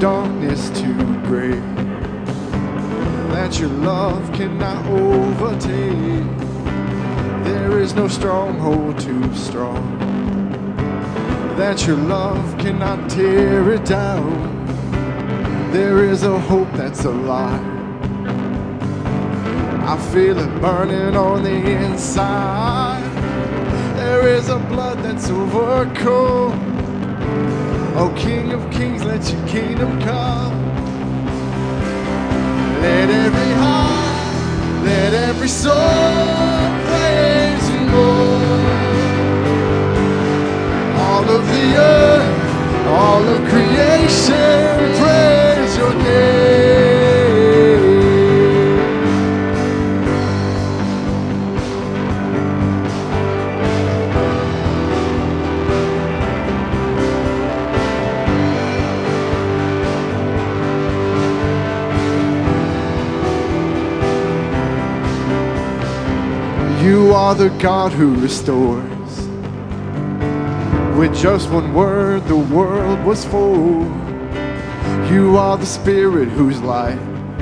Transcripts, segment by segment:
darkness too great, that your love cannot overtake. There is no stronghold too strong, that your love cannot tear it down. There is a hope that's alive. I feel it burning on the inside. There is a blood that's overcome. Oh, King of Kings, let your kingdom come. Let every heart, let every soul praise you, Lord. All of the earth, all of creation, praise your name. You are the God who restores. With just one word, the world was full. You are the Spirit whose light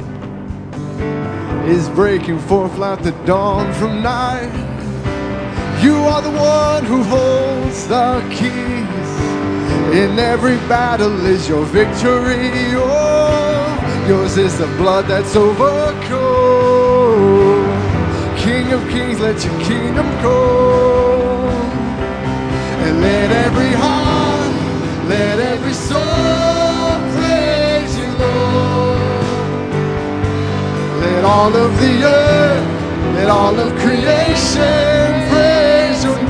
is breaking forth like the dawn from night. You are the one who holds the keys. In every battle is your victory. Oh, yours is the blood that's overcome. King of Kings, let your kingdom come. And let every heart, let every soul praise you, Lord. Let all of the earth, let all of creation praise your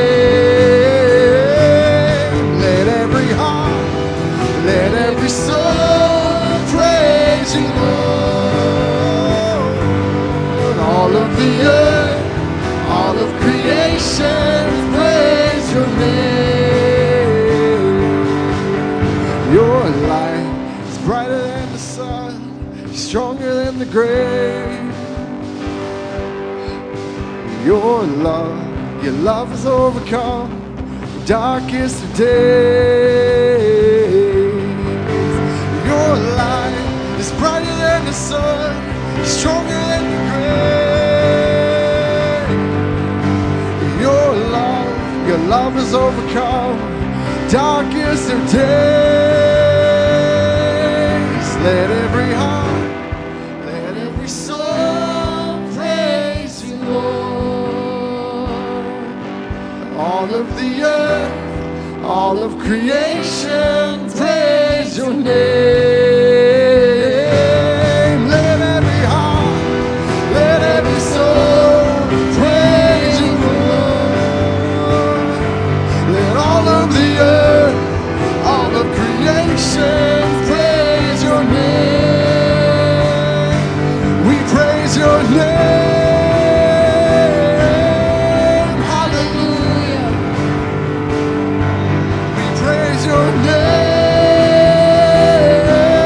name. Let every heart, let every soul praise you, Lord. All of the earth, all of creation praise your name. Your light is brighter than the sun, stronger than the grave. Your love has overcome the darkest of days. Your light is brighter than the sun, stronger than the grave. Your love has overcome darkest of days. Let every heart, let every soul praise you, Lord. All of the earth, all of creation praise your name. Let every heart, let every soul praise you, Lord. Let all of the earth, all of creation praise your name. We praise your name. Hallelujah. We praise your name.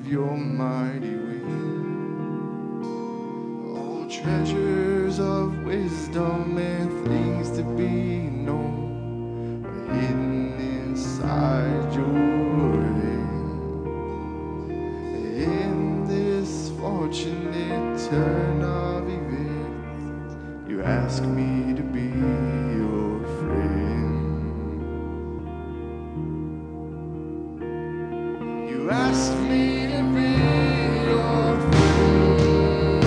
your mighty wing. Oh, treasures of wisdom and things to be known are hidden inside your hand. In this fortunate turn of events, you ask me to be your friend. You asked me to be your friend.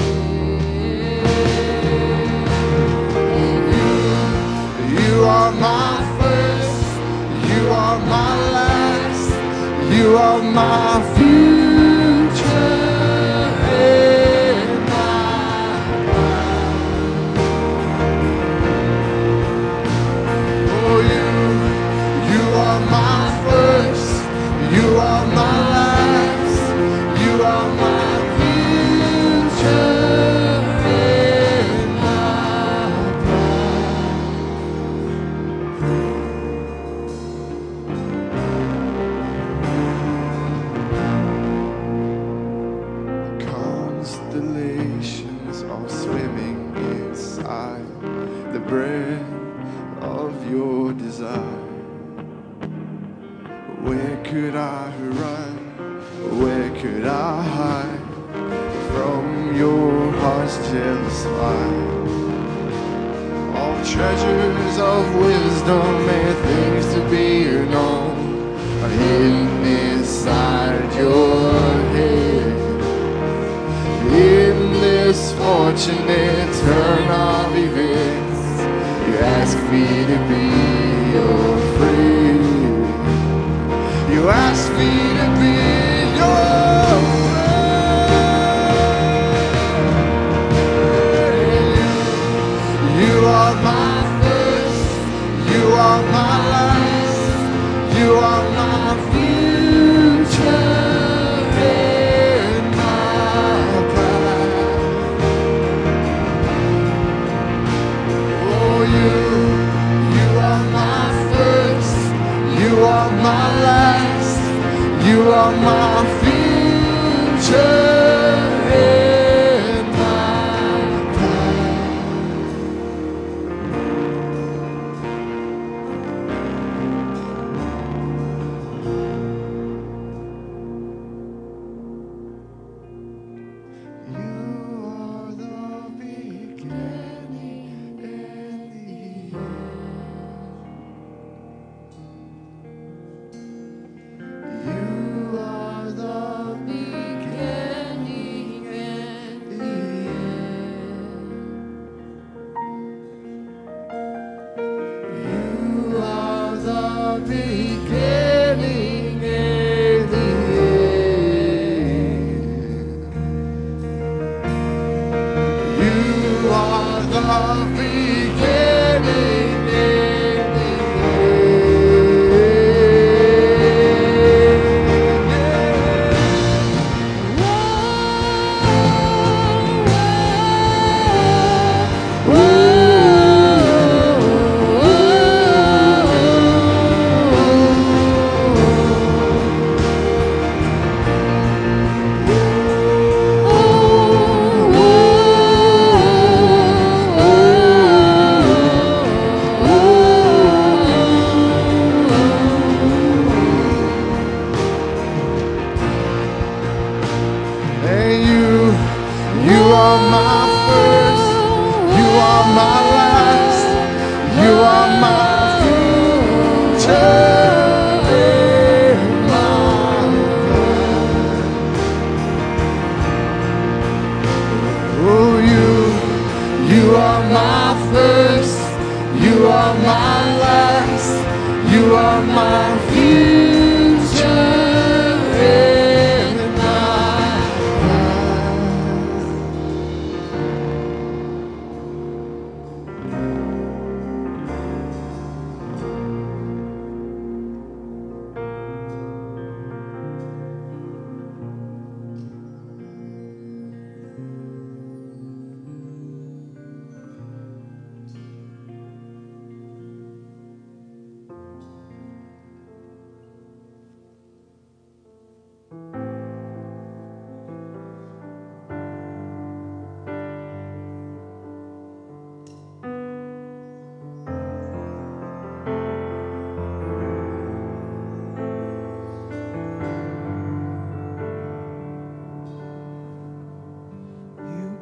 You are my first, you are my last, you are my future and my past. Oh, you are my first, you are my last, you are my future and my past. Constellations are swimming inside the breath of your desire. Where could I run? Where could I hide from your heart's jealous fire? All treasures of wisdom and things to be known are hidden inside your head. In this fortunate turn of events, you ask me to be your friend. You asked me to be your friend. You are my first, you are my last, you are my future and my past. Oh, you are my first, you are my last, you are my future and my past. You are the beginning and the end. You are the beginning and the end. You are the beginning and the end. You are the beginning and the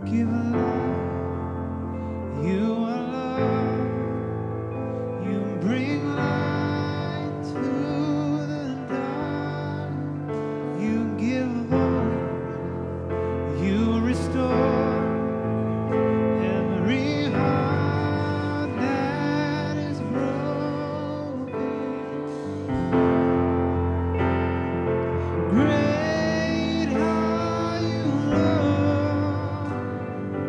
give life. You are love. You bring light to the dark. You give hope. You restore every heart that is broken. Great are you, Lord.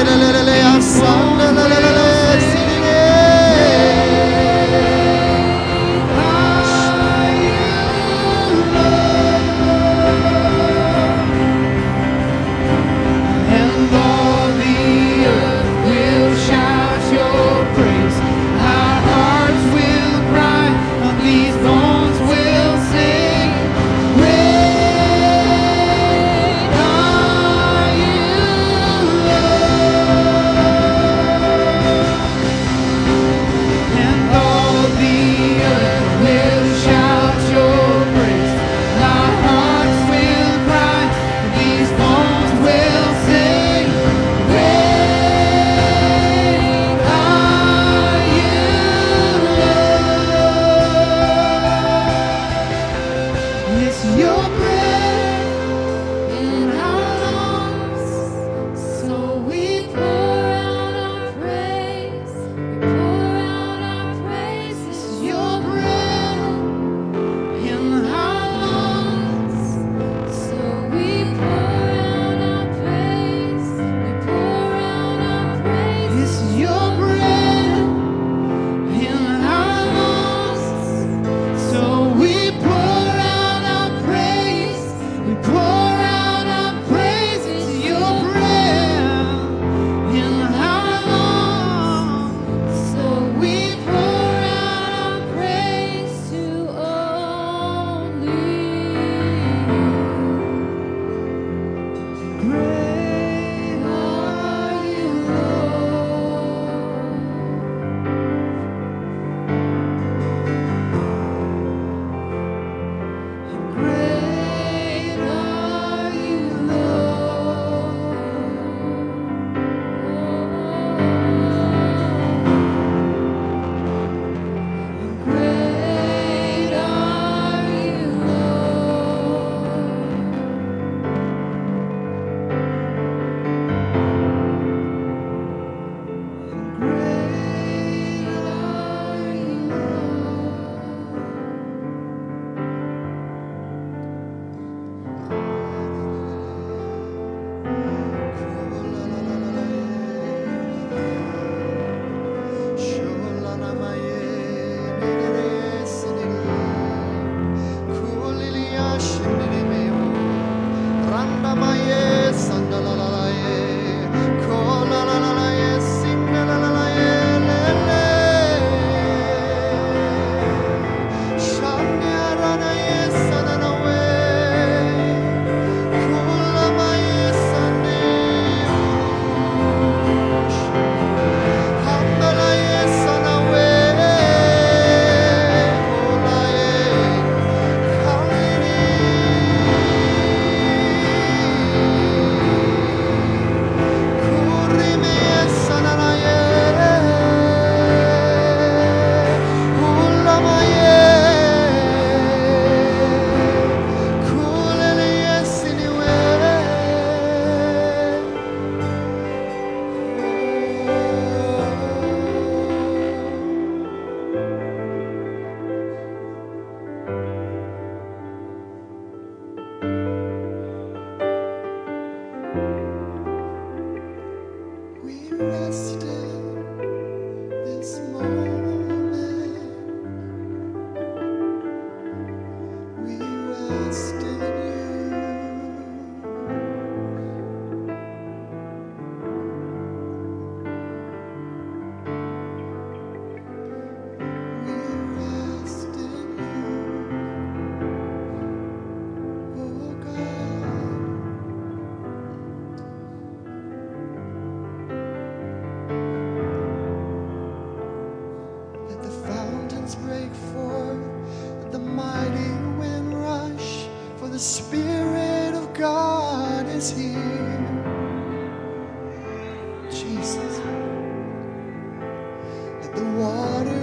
And all the earth will shout your praise. Our hearts will cry, and these bones will sing. Great are you, Lord.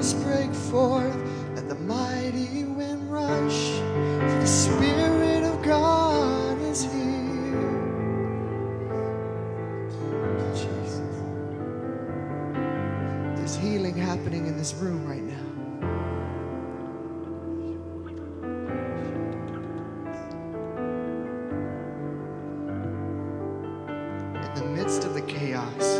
winds break forth, let the mighty wind rush, for the Spirit of God is here. Jesus. There's healing happening in this room right now. In the midst of the chaos,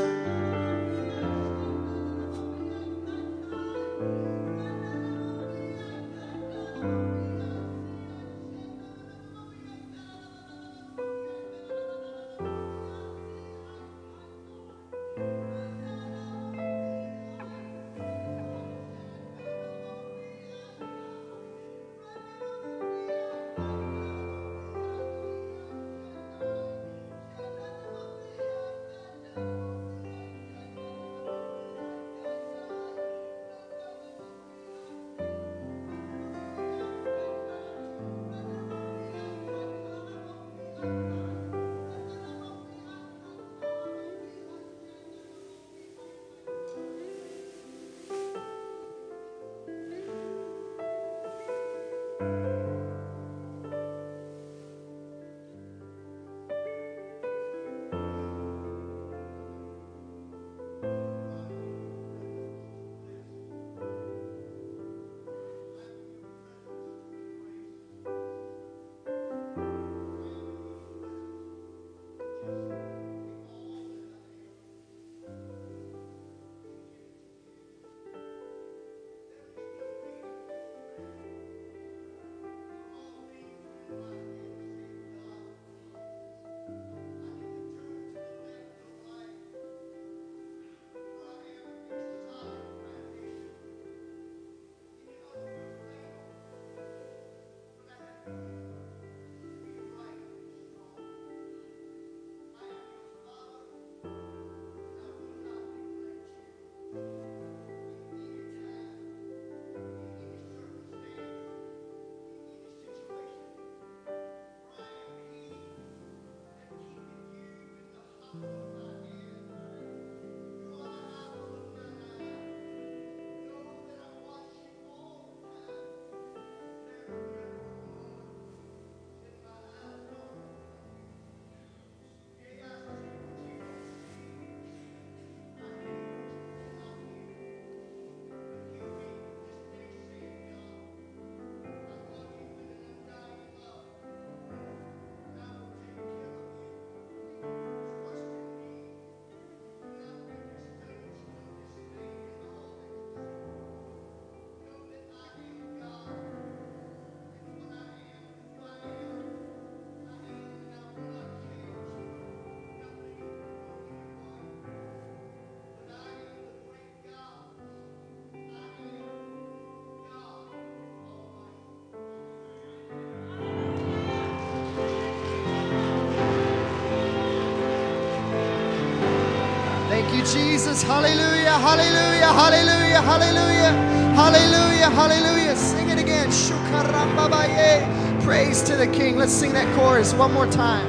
thank you, Jesus. Hallelujah, hallelujah, hallelujah, hallelujah, hallelujah, hallelujah. Sing it again. Shukarambabaye. Praise to the King. Let's sing that chorus one more time.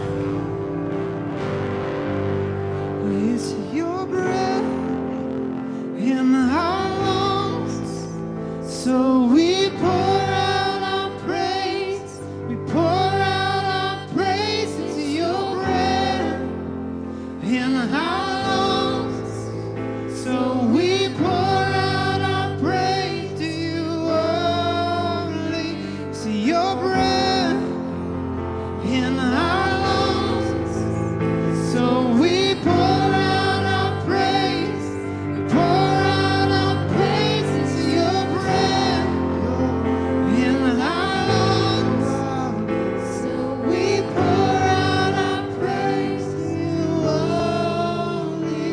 It's your breath in our lungs, so we pour out our praise. We pour out our praise into your breath in our lungs, so we pour out our praise to you only. To your breath in our lungs, so we pour out our praise. We pour out our praise into your breath in our lungs, so we pour out our praise to you only.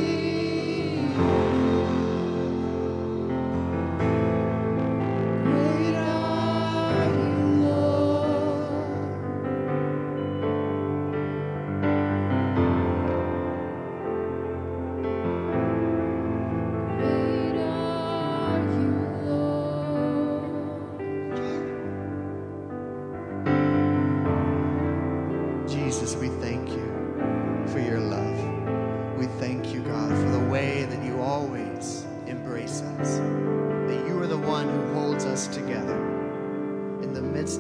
Great are you, Lord. Great are you, Lord. Jesus, we thank you for your love. We thank you, God, for the way that you always embrace us, that you are the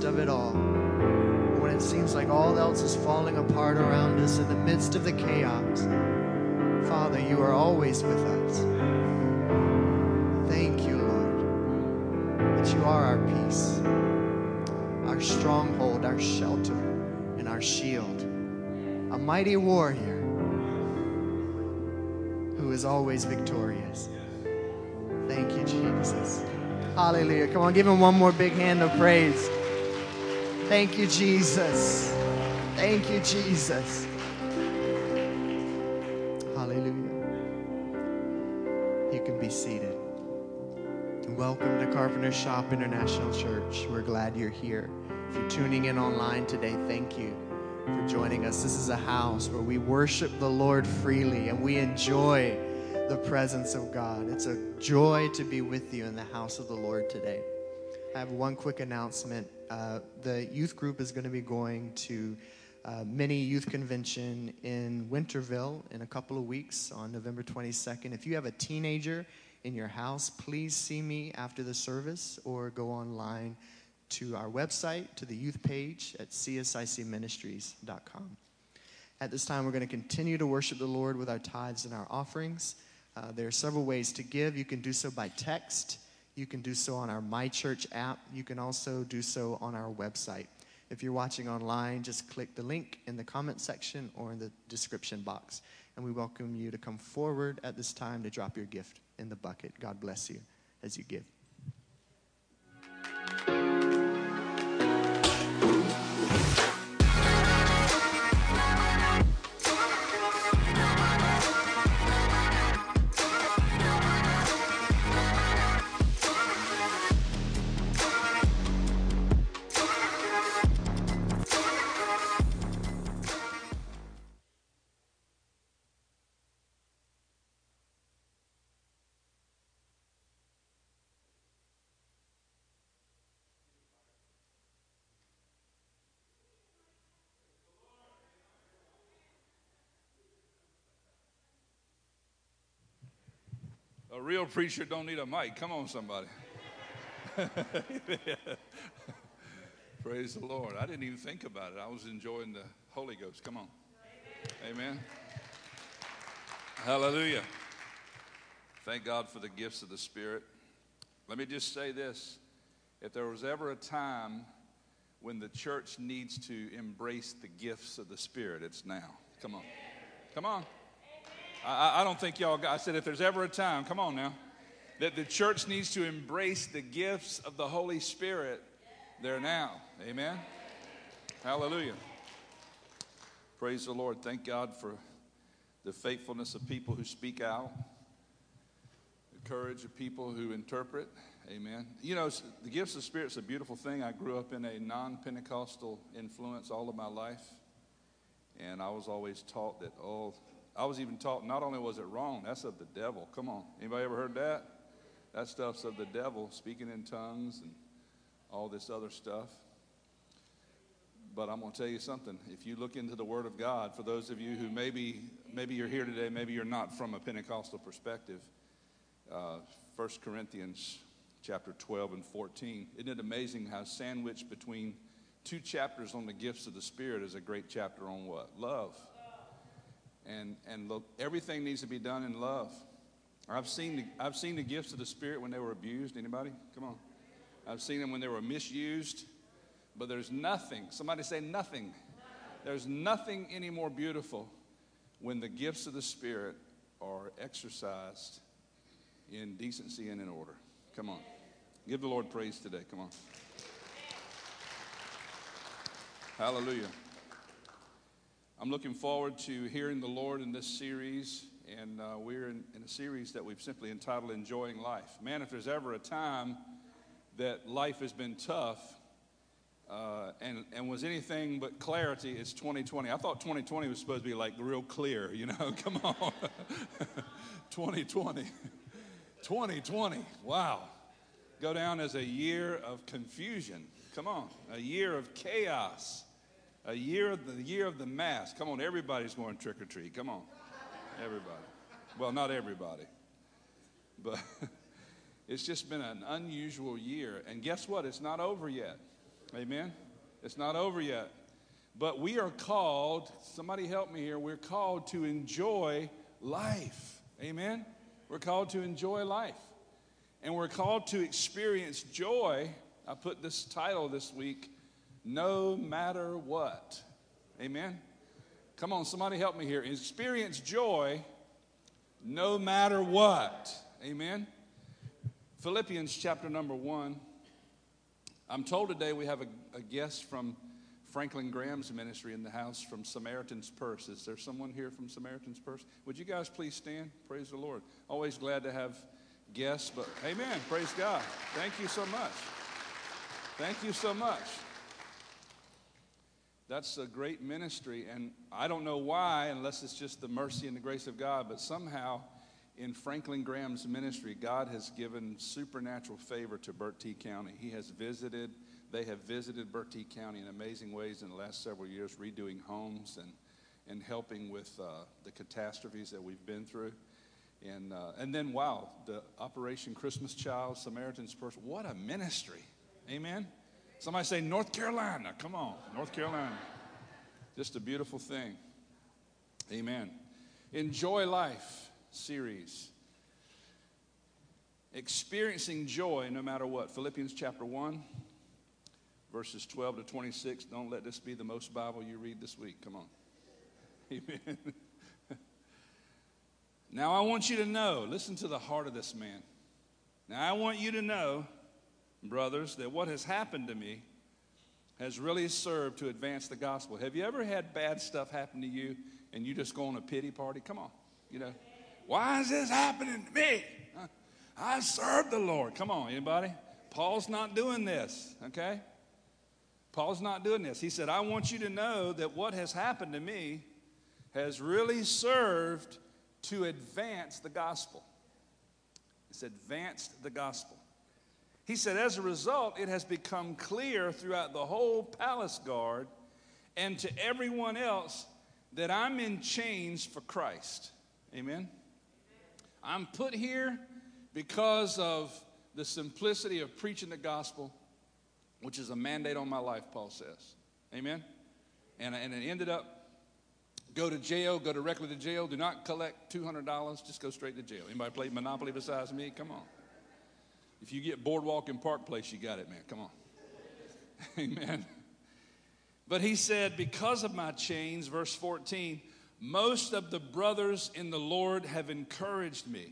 of it all. When it seems like all else is falling apart around us, in the midst of the chaos, Father, you are always with us. Thank you, Lord, that you are our peace, our stronghold, our shelter, and our shield, a mighty warrior who is always victorious. Thank you, Jesus. Hallelujah. Come on, give him one more big hand of praise. Thank you, Jesus. Thank you, Jesus. Hallelujah. You can be seated. Welcome to Carpenter Shop International Church. We're glad you're here. If you're tuning in online today, thank you for joining us. This is a house where we worship the Lord freely and we enjoy the presence of God. It's a joy to be with you in the house of the Lord today. I have one quick announcement. The youth group is going to be going to Mini Youth Convention in Winterville in a couple of weeks on November 22nd. If you have a teenager in your house, please see me after the service or go online to our website, to the youth page at csicministries.com. At this time, we're going to continue to worship the Lord with our tithes and our offerings. There are several ways to give. You can do so by text. You can do so on our My Church app. You can also do so on our website. If you're watching online, just click the link in the comment section or in the description box. And we welcome you to come forward at this time to drop your gift in the bucket. God bless you as you give. A real preacher don't need a mic. Come on, somebody. Praise the Lord. I didn't even think about it. I was enjoying the Holy Ghost. Come on. Amen. Hallelujah. Thank God for the gifts of the Spirit. Let me just say this. If there was ever a time when the church needs to embrace the gifts of the Spirit, it's now. Come on. Come on. I don't think y'all got, I said if there's ever a time, come on now, that the church needs to embrace the gifts of the Holy Spirit, they're now. Amen. Hallelujah. Praise the Lord. Thank God for the faithfulness of people who speak out, the courage of people who interpret. Amen. You know, the gifts of the Spirit is a beautiful thing. I grew up in a non-Pentecostal influence all of my life, and I was always taught that, I was even taught not only was it wrong, that's of the devil. Come on. Anybody ever heard that? That stuff's of the devil, speaking in tongues and all this other stuff. But I'm going to tell you something. If you look into the Word of God, for those of you who maybe you're here today, maybe you're not from a Pentecostal perspective, 1 Corinthians chapter 12 and 14. Isn't it amazing how sandwiched between two chapters on the gifts of the Spirit is a great chapter on what? Love. And look, everything needs to be done in love. I've seen the gifts of the Spirit when they were abused. Anybody? Come on. I've seen them when they were misused. But there's nothing. Somebody say nothing. There's nothing any more beautiful when the gifts of the Spirit are exercised in decency and in order. Come on. Give the Lord praise today. Come on. Hallelujah. I'm looking forward to hearing the Lord in this series, and we're in a series that we've simply entitled Enjoying Life. Man, if there's ever a time that life has been tough and was anything but clarity, it's 2020. I thought 2020 was supposed to be like real clear, you know, come on. 2020. 2020, wow. Go down as a year of confusion. Come on, a year of chaos. The year of the mask. Come on, everybody's going trick or treat. Come on, everybody. Well, not everybody, but it's just been an unusual year. And guess what? It's not over yet. Amen. It's not over yet. But we are called, somebody help me here, we're called to enjoy life. Amen. We're called to enjoy life. And we're called to experience joy. I put this title this week, No Matter What. Amen. Come on, somebody help me here. Experience joy no matter what. Amen. Philippians chapter number 1. I'm told today we have a guest from Franklin Graham's ministry in the house from Samaritan's Purse. Is there someone here from Samaritan's Purse? Would you guys please stand? Praise the Lord. Always glad to have guests, but amen. Praise God. Thank you so much. Thank you so much. That's a great ministry, and I don't know why, unless it's just the mercy and the grace of God, but somehow in Franklin Graham's ministry, God has given supernatural favor to Bertie County. They have visited Bertie County in amazing ways in the last several years, redoing homes and helping with the catastrophes that we've been through. And then, wow, the Operation Christmas Child, Samaritan's Purse, what a ministry. Amen. Somebody say North Carolina. Come on, North Carolina. Just a beautiful thing. Amen. Enjoy Life series. Experiencing joy no matter what. Philippians chapter 1, verses 12 to 26. Don't let this be the most Bible you read this week. Come on. Amen. Now I want you to know, listen to the heart of this man. Now I want you to know, brothers, that what has happened to me has really served to advance the gospel. Have you ever had bad stuff happen to you and you just go on a pity party? Come on, why is this happening to me? I serve the Lord. Come on, anybody? Paul's not doing this, okay? Paul's not doing this. He said, I want you to know that what has happened to me has really served to advance the gospel. It's advanced the gospel. He said, as a result, it has become clear throughout the whole palace guard and to everyone else that I'm in chains for Christ. Amen? I'm put here because of the simplicity of preaching the gospel, which is a mandate on my life, Paul says. Amen? And it ended up, go to jail, go directly to jail. Do not collect $200. Just go straight to jail. Anybody play Monopoly besides me? Come on. If you get Boardwalk and Park Place, you got it, man. Come on. Amen. But he said, because of my chains, verse 14, most of the brothers in the Lord have encouraged me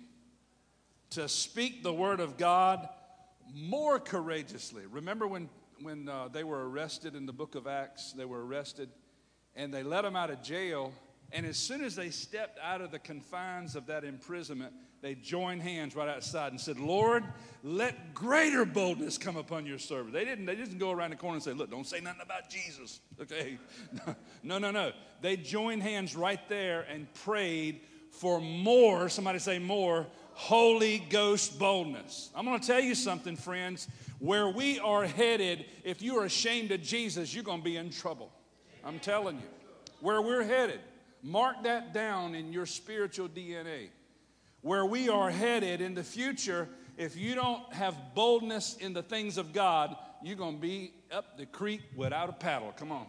to speak the word of God more courageously. Remember when they were arrested in the book of Acts? They were arrested and they let them out of jail. And as soon as they stepped out of the confines of that imprisonment, they joined hands right outside and said, Lord, let greater boldness come upon your servant. They didn't go around the corner and say, look, don't say nothing about Jesus. Okay. No. They joined hands right there and prayed for more, somebody say more, Holy Ghost boldness. I'm going to tell you something, friends. Where we are headed, if you are ashamed of Jesus, you're going to be in trouble. I'm telling you. Where we're headed, mark that down in your spiritual DNA. Where we are headed in the future, if you don't have boldness in the things of God, you're going to be up the creek without a paddle. Come on.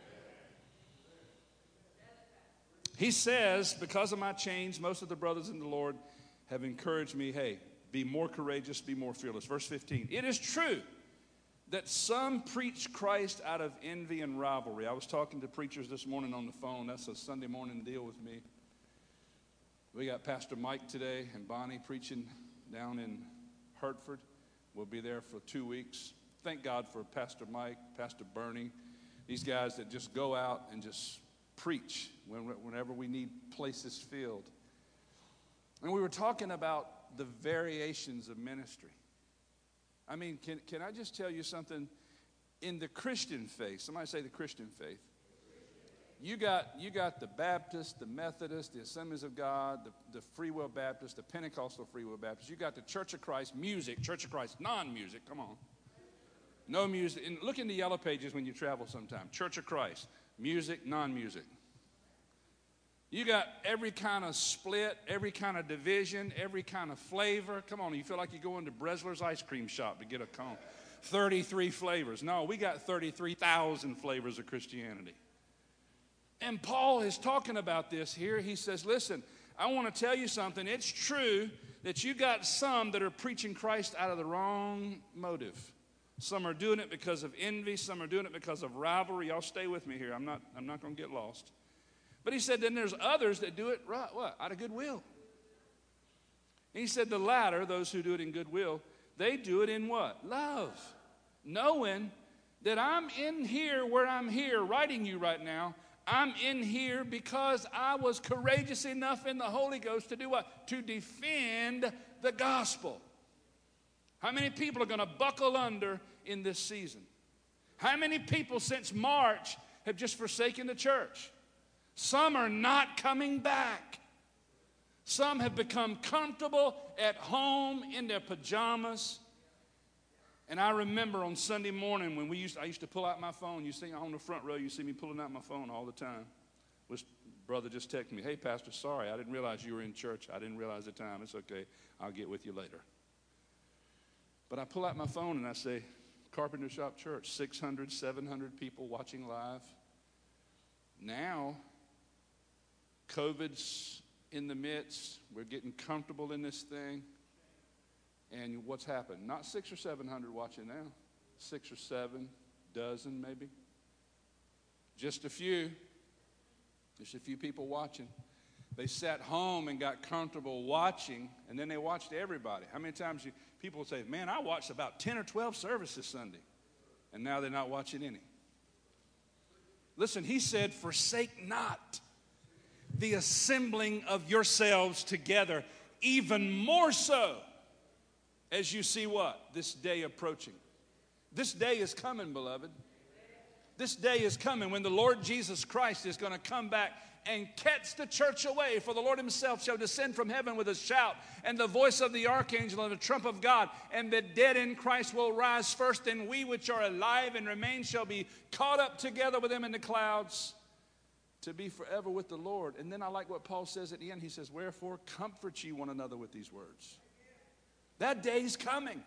He says, because of my chains, most of the brothers in the Lord have encouraged me, hey, be more courageous, be more fearless. Verse 15, it is true that some preach Christ out of envy and rivalry. I was talking to preachers this morning on the phone. That's a Sunday morning deal with me. We got Pastor Mike today and Bonnie preaching down in Hertford. We'll be there for 2 weeks. Thank God for Pastor Mike, Pastor Bernie, these guys that just go out and just preach whenever we need places filled. And we were talking about the variations of ministry. I mean, can I just tell you something? In the Christian faith, somebody say the Christian faith. You got the Baptist, the Methodist, the Assemblies of God, the Free Will Baptist, the Pentecostal Free Will Baptist. You got the Church of Christ music, Church of Christ non-music. Come on. No music. And look in the yellow pages when you travel sometime. Church of Christ, music, non-music. You got every kind of split, every kind of division, every kind of flavor. Come on, you feel like you go into Bresler's ice cream shop to get a cone. 33 flavors. No, we got 33,000 flavors of Christianity. And Paul is talking about this here. He says, listen, I want to tell you something. It's true that you got some that are preaching Christ out of the wrong motive. Some are doing it because of envy. Some are doing it because of rivalry. Y'all stay with me here. I'm not going to get lost. But he said, then there's others that do it right, what? Out of goodwill. And he said the latter, those who do it in goodwill, they do it in what? Love. Knowing that I'm in here where I'm here writing you right now. I'm in here because I was courageous enough in the Holy Ghost to do what? To defend the gospel. How many people are going to buckle under in this season? How many people since March have just forsaken the church? Some are not coming back. Some have become comfortable at home in their pajamas. And I remember on Sunday morning when I used to pull out my phone. You see on the front row, you see me pulling out my phone all the time. This brother just texted me, hey, Pastor, sorry, I didn't realize you were in church. I didn't realize the time. It's okay. I'll get with you later. But I pull out my phone and I say, Carpenter Shop Church, 600, 700 people watching live. Now, COVID's in the midst. We're getting comfortable in this thing. And what's happened? Not 600 or 700 watching now. 6 or 7 dozen maybe. Just a few people watching. They sat home and got comfortable watching, and then they watched everybody. How many times people say, man, I watched about 10 or 12 services Sunday, and now they're not watching any. Listen, he said, forsake not the assembling of yourselves together, even more so as you see what? This day approaching. This day is coming, beloved. This day is coming when the Lord Jesus Christ is going to come back and catch the church away. For the Lord himself shall descend from heaven with a shout, and the voice of the archangel, and the trump of God. And the dead in Christ will rise first, and we which are alive and remain shall be caught up together with them in the clouds to be forever with the Lord. And then I like what Paul says at the end. He says, wherefore comfort ye one another with these words. That day's coming.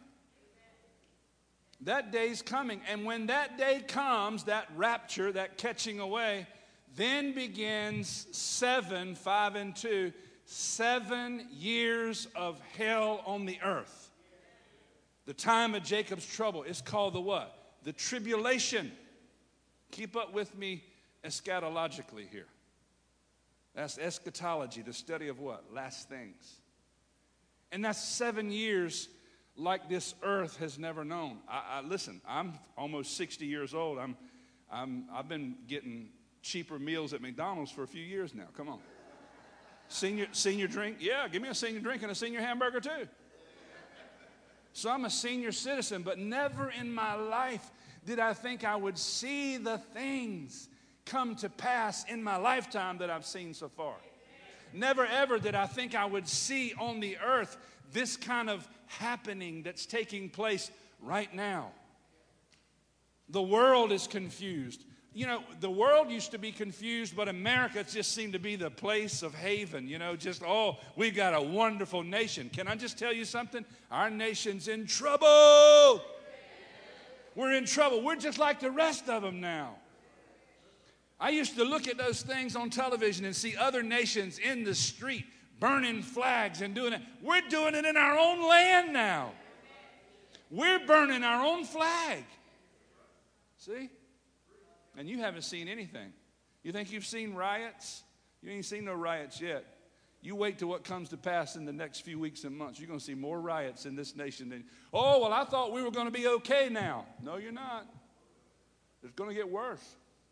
That day's coming. And when that day comes, that rapture, that catching away, then begins 7, 5 and 2, 7 years of hell on the earth. The time of Jacob's trouble. It's called the what? The tribulation. Keep up with me eschatologically here. That's eschatology, the study of what? Last things. And that's 7 years like this earth has never known. Listen, I'm almost 60 years old. I've been getting cheaper meals at McDonald's for a few years now. Come on. Senior drink? Yeah, give me a senior drink and a senior hamburger too. So I'm a senior citizen, but never in my life did I think I would see the things come to pass in my lifetime that I've seen so far. Never ever did I think I would see on the earth this kind of happening that's taking place right now. The world is confused. You know, the world used to be confused, but America just seemed to be the place of haven. You know, just, oh, we've got a wonderful nation. Can I just tell you something? Our nation's in trouble. We're in trouble. We're just like the rest of them now. I used to look at those things on television and see other nations in the street burning flags and doing it. We're doing it in our own land now. We're burning our own flag. See? And you haven't seen anything. You think you've seen riots? You ain't seen no riots yet. You wait till what comes to pass in the next few weeks and months. You're going to see more riots in this nation than, oh, well, I thought we were going to be okay now. No, you're not. It's going to get worse.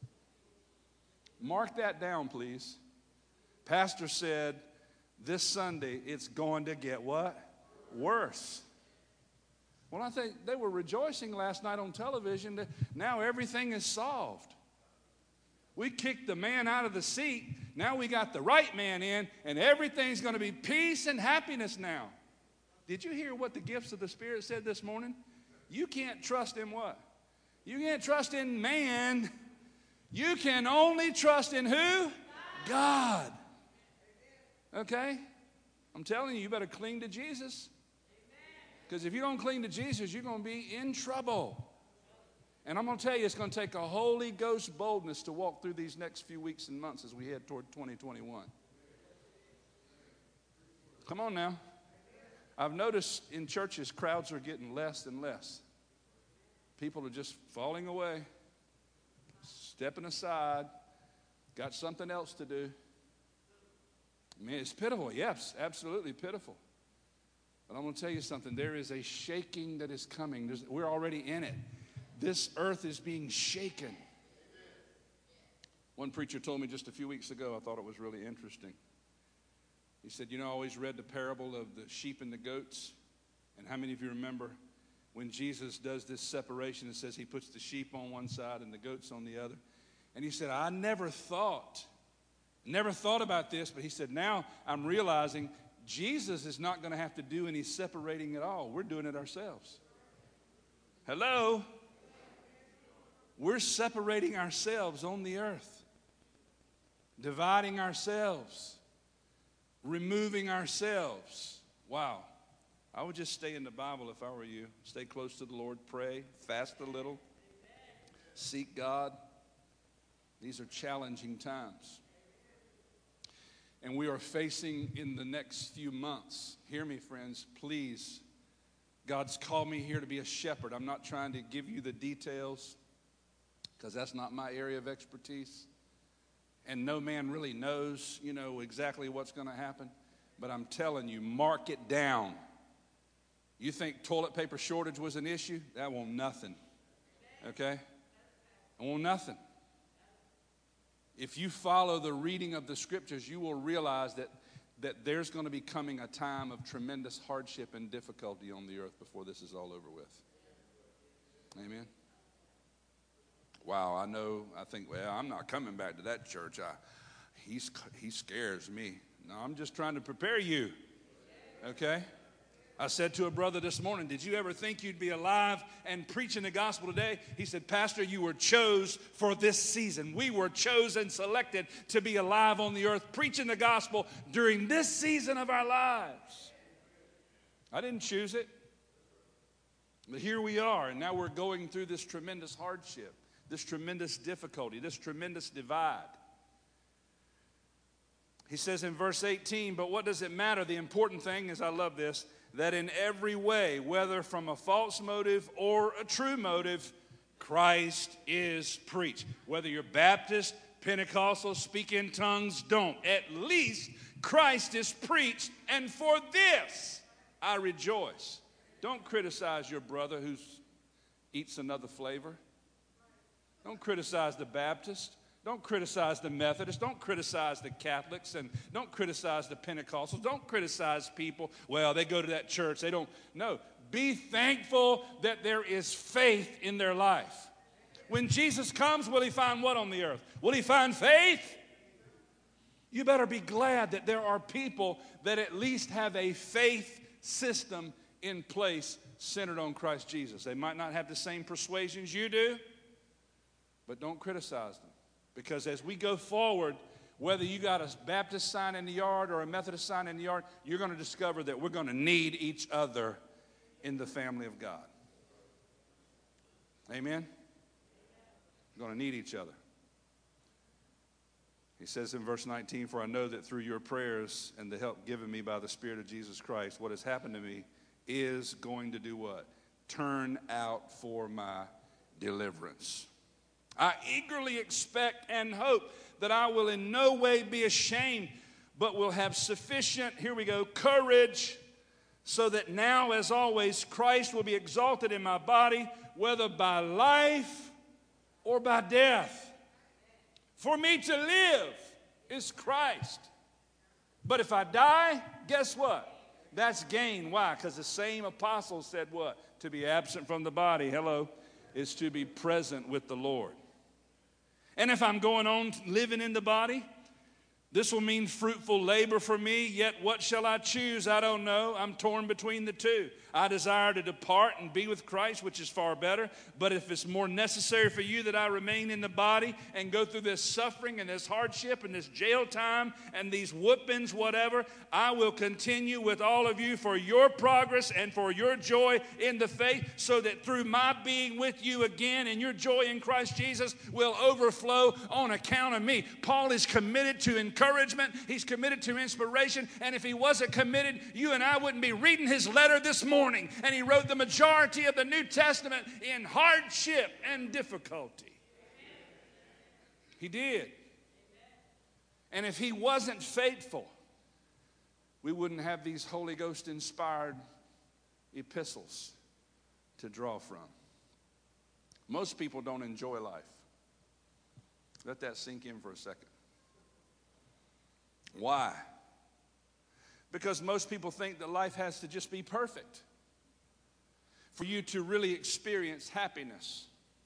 Mark that down, please. Pastor said this Sunday it's going to get what? Worse. Well, I think they were rejoicing last night on television that now everything is solved. We kicked the man out of the seat. Now we got the right man in, and everything's going to be peace and happiness now. Did you hear what the gifts of the Spirit said this morning? You can't trust in what? You can't trust in man. You can only trust in who? God. Okay? I'm telling you, you better cling to Jesus. Because if you don't cling to Jesus, you're going to be in trouble. And I'm going to tell you, it's going to take a Holy Ghost boldness to walk through these next few weeks and months as we head toward 2021. Come on now. I've noticed in churches, crowds are getting less and less. People are just falling away, stepping aside, got something else to do. I mean, it's pitiful. Yes, absolutely pitiful. But I'm going to tell you something. There is a shaking that is coming. We're already in it. This earth is being shaken. One preacher told me just a few weeks ago, I thought it was really interesting. He said, you know, I always read the parable of the sheep and the goats. And how many of you remember when Jesus does this separation and says he puts the sheep on one side and the goats on the other? And he said, I never thought about this, but he said, now I'm realizing Jesus is not going to have to do any separating at all. We're doing it ourselves. Hello? We're separating ourselves on the earth, dividing ourselves, removing ourselves. Wow. I would just stay in the Bible if I were you. Stay close to the Lord, pray, fast a little, seek God. These are challenging times. And we are facing in the next few months. Hear me, friends, please. God's called me here to be a shepherd. I'm not trying to give you the details because that's not my area of expertise. And no man really knows, exactly what's going to happen. But I'm telling you, mark it down. You think toilet paper shortage was an issue? That won't nothing. Okay? It won't nothing. If you follow the reading of the scriptures, you will realize that there's going to be coming a time of tremendous hardship and difficulty on the earth before this is all over with. Amen? Wow, I think, well, I'm not coming back to that church. He scares me. No, I'm just trying to prepare you. Okay? I said to a brother this morning, did you ever think you'd be alive and preaching the gospel today? He said, Pastor, you were chose for this season. We were chosen, selected to be alive on the earth, preaching the gospel during this season of our lives. I didn't choose it. But here we are, and now we're going through this tremendous hardship, this tremendous difficulty, this tremendous divide. He says in verse 18, but what does it matter? The important thing is, I love this, that in every way, whether from a false motive or a true motive, Christ is preached. Whether you're Baptist, Pentecostal, speak in tongues, don't. At least Christ is preached, and for this I rejoice. Don't criticize your brother who eats another flavor. Don't criticize the Baptist. Don't criticize the Methodists. Don't criticize the Catholics. And don't criticize the Pentecostals. Don't criticize people. Well, they go to that church. They don't. No. Be thankful that there is faith in their life. When Jesus comes, will he find what on the earth? Will he find faith? You better be glad that there are people that at least have a faith system in place centered on Christ Jesus. They might not have the same persuasions you do, but don't criticize them. Because as we go forward, whether you got a Baptist sign in the yard or a Methodist sign in the yard, you're going to discover that we're going to need each other in the family of God. Amen? We're going to need each other. He says in verse 19, for I know that through your prayers and the help given me by the Spirit of Jesus Christ, what has happened to me is going to do what? Turn out for my deliverance. I eagerly expect and hope that I will in no way be ashamed, but will have sufficient, here we go, courage, so that now, as always, Christ will be exalted in my body, whether by life or by death. For me to live is Christ. But if I die, guess what? That's gain. Why? Because the same apostle said what? To be absent from the body, is to be present with the Lord. And if I'm going on living in the body, this will mean fruitful labor for me. Yet what shall I choose? I don't know. I'm torn between the two. I desire to depart and be with Christ, which is far better. But if it's more necessary for you that I remain in the body and go through this suffering and this hardship and this jail time and these whoopings, whatever, I will continue with all of you for your progress and for your joy in the faith, so that through my being with you again and your joy in Christ Jesus will overflow on account of me. Paul is committed to encouragement. He's committed to inspiration. And if he wasn't committed, you and I wouldn't be reading his letter this morning. And he wrote the majority of the New Testament in hardship and difficulty. He did. And if he wasn't faithful, we wouldn't have these Holy Ghost inspired epistles to draw from. Most people don't enjoy life. Let that sink in for a second. Why? Because most people think that life has to just be perfect for you to really experience happiness.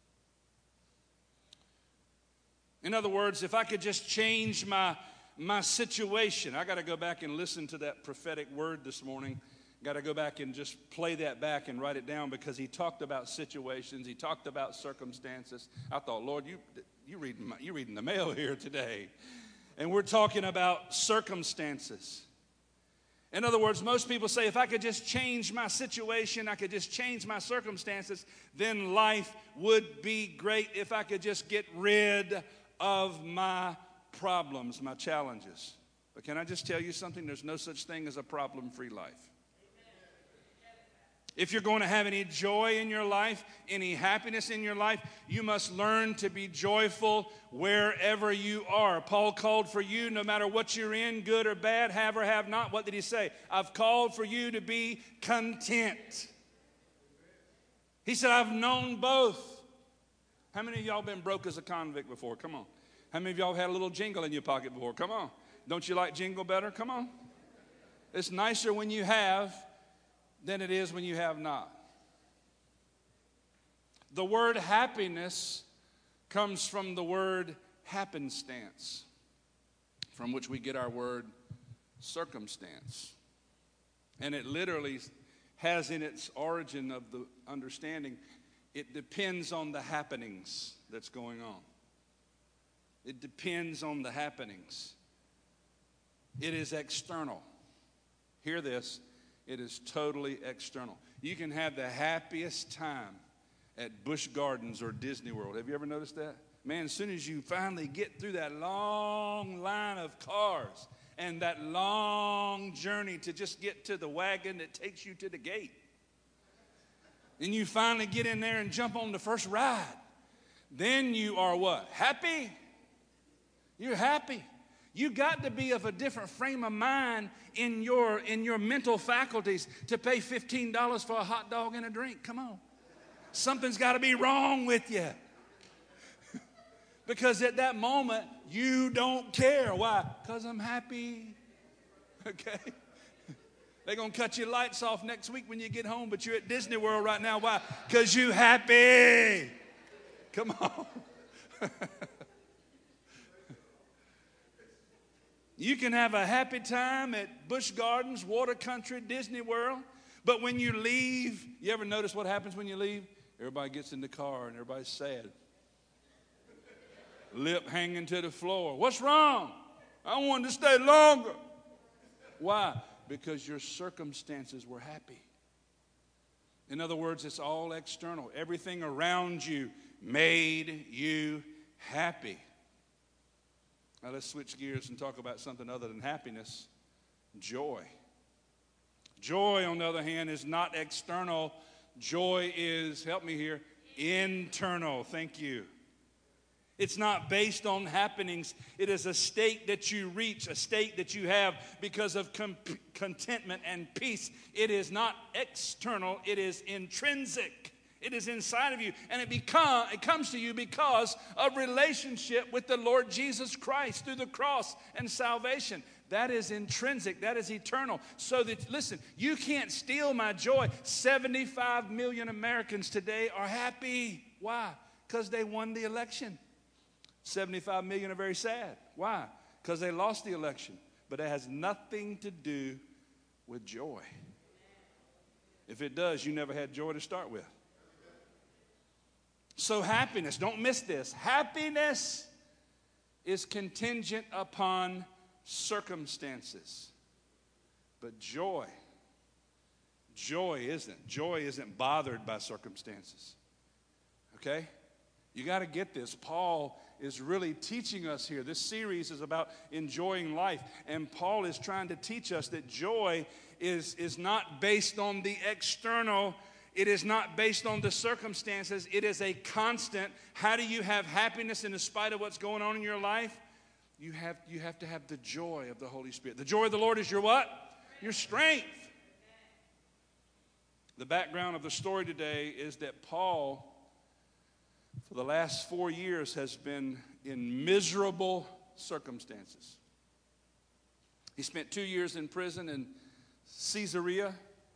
In other words, if I could just change my situation. I got to go back and listen to that prophetic word this morning. Got to go back and just play that back and write it down, because he talked about situations. He talked about circumstances. I thought, Lord, you reading the mail here today. And we're talking about circumstances. In other words, most people say, if I could just change my situation, I could just change my circumstances, then life would be great if I could just get rid of my problems, my challenges. But can I just tell you something? There's no such thing as a problem-free life. If you're going to have any joy in your life, any happiness in your life, you must learn to be joyful wherever you are. Paul called for you, no matter what you're in, good or bad, have or have not. What did he say? I've called for you to be content. He said, I've known both. How many of y'all been broke as a convict before? Come on. How many of y'all had a little jingle in your pocket before? Come on. Don't you like jingle better? Come on. It's nicer when you have than it is when you have not. The word happiness comes from the word happenstance, from which we get our word circumstance. And it literally has in its origin of the understanding, it depends on the happenings that's going on. It depends on the happenings. It is external. Hear this. It is totally external. You can have the happiest time at Busch Gardens or Disney World. Have you ever noticed that? Man, as soon as you finally get through that long line of cars and that long journey to just get to the wagon that takes you to the gate, and you finally get in there and jump on the first ride, then you are what? Happy? You're happy. You got to be of a different frame of mind in your mental faculties to pay $15 for a hot dog and a drink. Come on. Something's got to be wrong with you. Because at that moment, you don't care. Why? Because I'm happy. Okay? They're going to cut your lights off next week when you get home, but you're at Disney World right now. Why? Because you're happy. Come on. You can have a happy time at Busch Gardens, Water Country, Disney World. But when you leave, you ever notice what happens when you leave? Everybody gets in the car and everybody's sad. Lip hanging to the floor. What's wrong? I wanted to stay longer. Why? Because your circumstances were happy. In other words, it's all external. Everything around you made you happy. Now let's switch gears and talk about something other than happiness. Joy. Joy, on the other hand, is not external. Joy is, help me here, internal. Thank you. It's not based on happenings. It is a state that you reach, a state that you have because of contentment and peace. It is not external. It is intrinsic. It is inside of you, and it comes to you because of relationship with the Lord Jesus Christ through the cross and salvation. That is intrinsic. That is eternal. So that, listen, you can't steal my joy. 75 million Americans today are happy. Why? Because they won the election. 75 million are very sad. Why? Because they lost the election. But it has nothing to do with joy. If it does, you never had joy to start with. So happiness, don't miss this. Happiness is contingent upon circumstances. But joy isn't. Joy isn't bothered by circumstances. Okay? You got to get this. Paul is really teaching us here. This series is about enjoying life. And Paul is trying to teach us that joy is not based on the external. It is not based on the circumstances. It is a constant. How do you have happiness in spite of what's going on in your life? You have to have the joy of the Holy Spirit. The joy of the Lord is your what? Your strength. The background of the story today is that Paul, for the last 4 years, has been in miserable circumstances. He spent 2 years in prison in Caesarea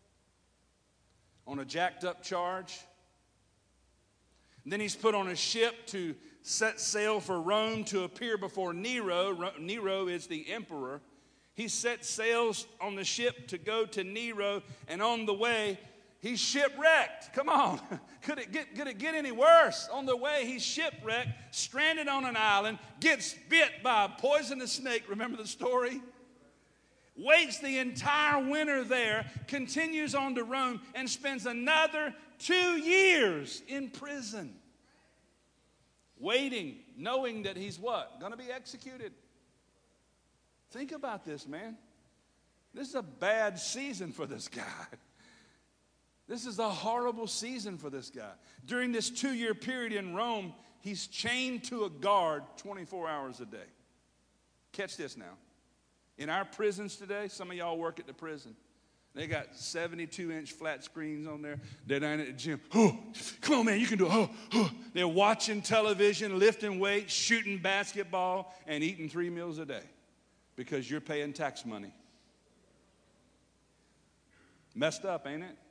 on a jacked up charge. And then he's put on a ship to set sail for Rome to appear before Nero. Nero is the emperor. He set sails on the ship to go to Nero, and on the way, he's shipwrecked. Come on. Could it get any worse? On the way, he's shipwrecked, stranded on an island, gets bit by a poisonous snake. Remember the story? Waits the entire winter there, continues on to Rome, and spends another 2 years in prison. Waiting, knowing that he's what? Going to be executed. Think about this, man. This is a bad season for this guy. This is a horrible season for this guy. During this 2-year period in Rome, he's chained to a guard 24 hours a day. Catch this now. In our prisons today, some of y'all work at the prison. They got 72-inch flat screens on there. They're down at the gym. Oh, come on, man, you can do it. Oh. They're watching television, lifting weights, shooting basketball, and eating 3 meals a day because you're paying tax money. Messed up, ain't it?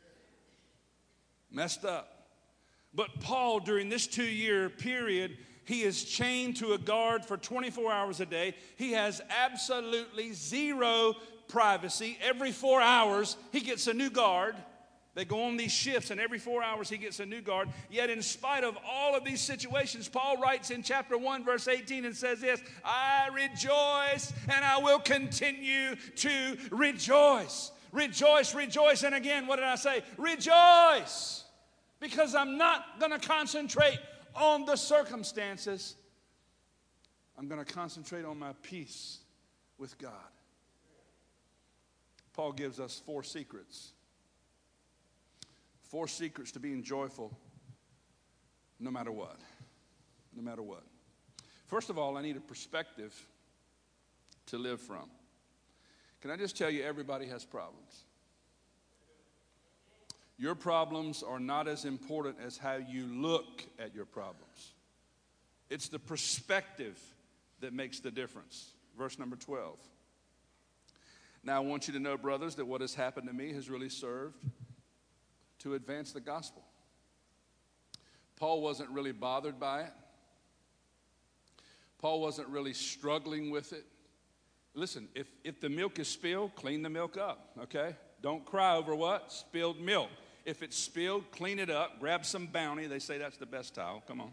Messed up. But Paul, during this 2-year period, he is chained to a guard for 24 hours a day. He has absolutely zero privacy. Every 4 hours, he gets a new guard. They go on these shifts, and every 4 hours, he gets a new guard. Yet in spite of all of these situations, Paul writes in chapter 1, verse 18, and says this, I rejoice, and I will continue to rejoice. Rejoice, rejoice. And again, what did I say? Rejoice. Because I'm not going to concentrate on the circumstances. I'm going to concentrate on my peace with God. Paul gives us 4 secrets. 4 secrets to being joyful no matter what. No matter what. First of all, I need a perspective to live from. Can I just tell you, everybody has problems. Your problems are not as important as how you look at your problems. It's the perspective that makes the difference. Verse number 12. Now, I want you to know, brothers, that what has happened to me has really served to advance the gospel. Paul wasn't really bothered by it. Paul wasn't really struggling with it. Listen, if the milk is spilled, clean the milk up, okay? Don't cry over what? Spilled milk. If it's spilled, clean it up. Grab some Bounty. They say that's the best towel. Come on.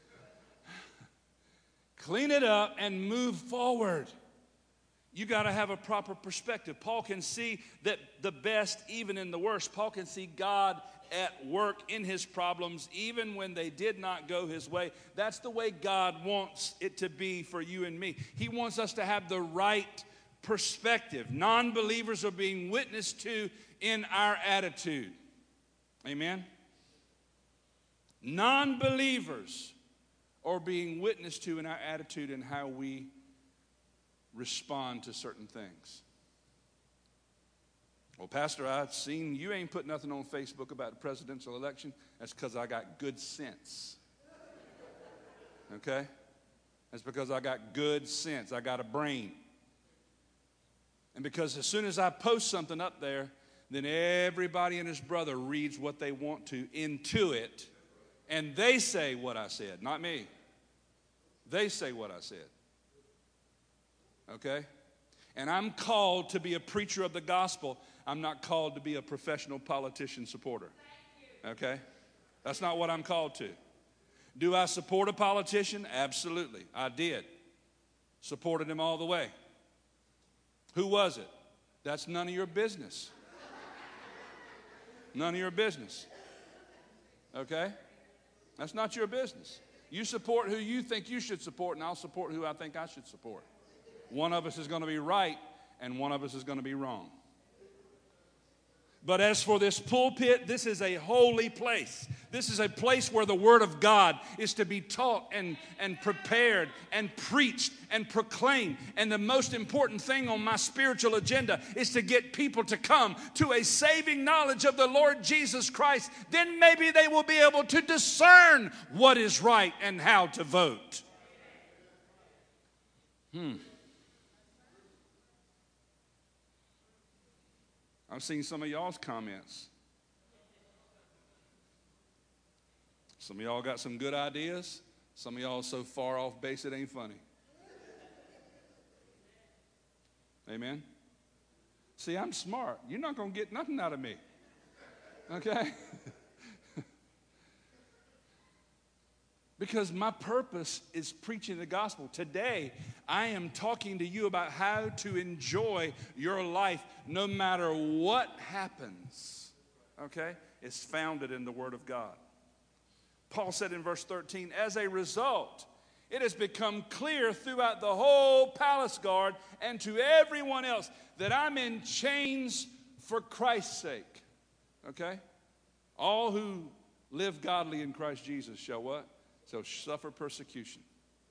Clean it up and move forward. You got to have a proper perspective. Paul can see that the best, even in the worst. Paul can see God at work in his problems, even when they did not go his way. That's the way God wants it to be for you and me. He wants us to have the right perspective. Non-believers are being witnessed to in our attitude. Amen? Non-believers are being witnessed to in our attitude and how we respond to certain things. Well, Pastor, I've seen you ain't put nothing on Facebook about the presidential election. That's because I got good sense. Okay? That's because I got good sense. I got a brain. And because as soon as I post something up there, then everybody and his brother reads what they want to into it, and they say what I said, not me. They say what I said. Okay? And I'm called to be a preacher of the gospel. I'm not called to be a professional politician supporter. Okay? That's not what I'm called to. Do I support a politician? Absolutely. I did. Supported him all the way. Who was it? That's none of your business. None of your business. Okay? That's not your business. You support who you think you should support, and I'll support who I think I should support. One of us is going to be right, and one of us is going to be wrong. But as for this pulpit, this is a holy place. This is a place where the Word of God is to be taught and prepared and preached and proclaimed. And the most important thing on my spiritual agenda is to get people to come to a saving knowledge of the Lord Jesus Christ. Then maybe they will be able to discern what is right and how to vote. I've seen some of y'all's comments. Some of y'all got some good ideas. Some of y'all so far off base it ain't funny. Amen? See, I'm smart. You're not going to get nothing out of me. Okay? Because my purpose is preaching the gospel. Today, I am talking to you about how to enjoy your life no matter what happens. Okay? It's founded in the Word of God. Paul said in verse 13, as a result, it has become clear throughout the whole palace guard and to everyone else that I'm in chains for Christ's sake. Okay? All who live godly in Christ Jesus shall what? So suffer persecution.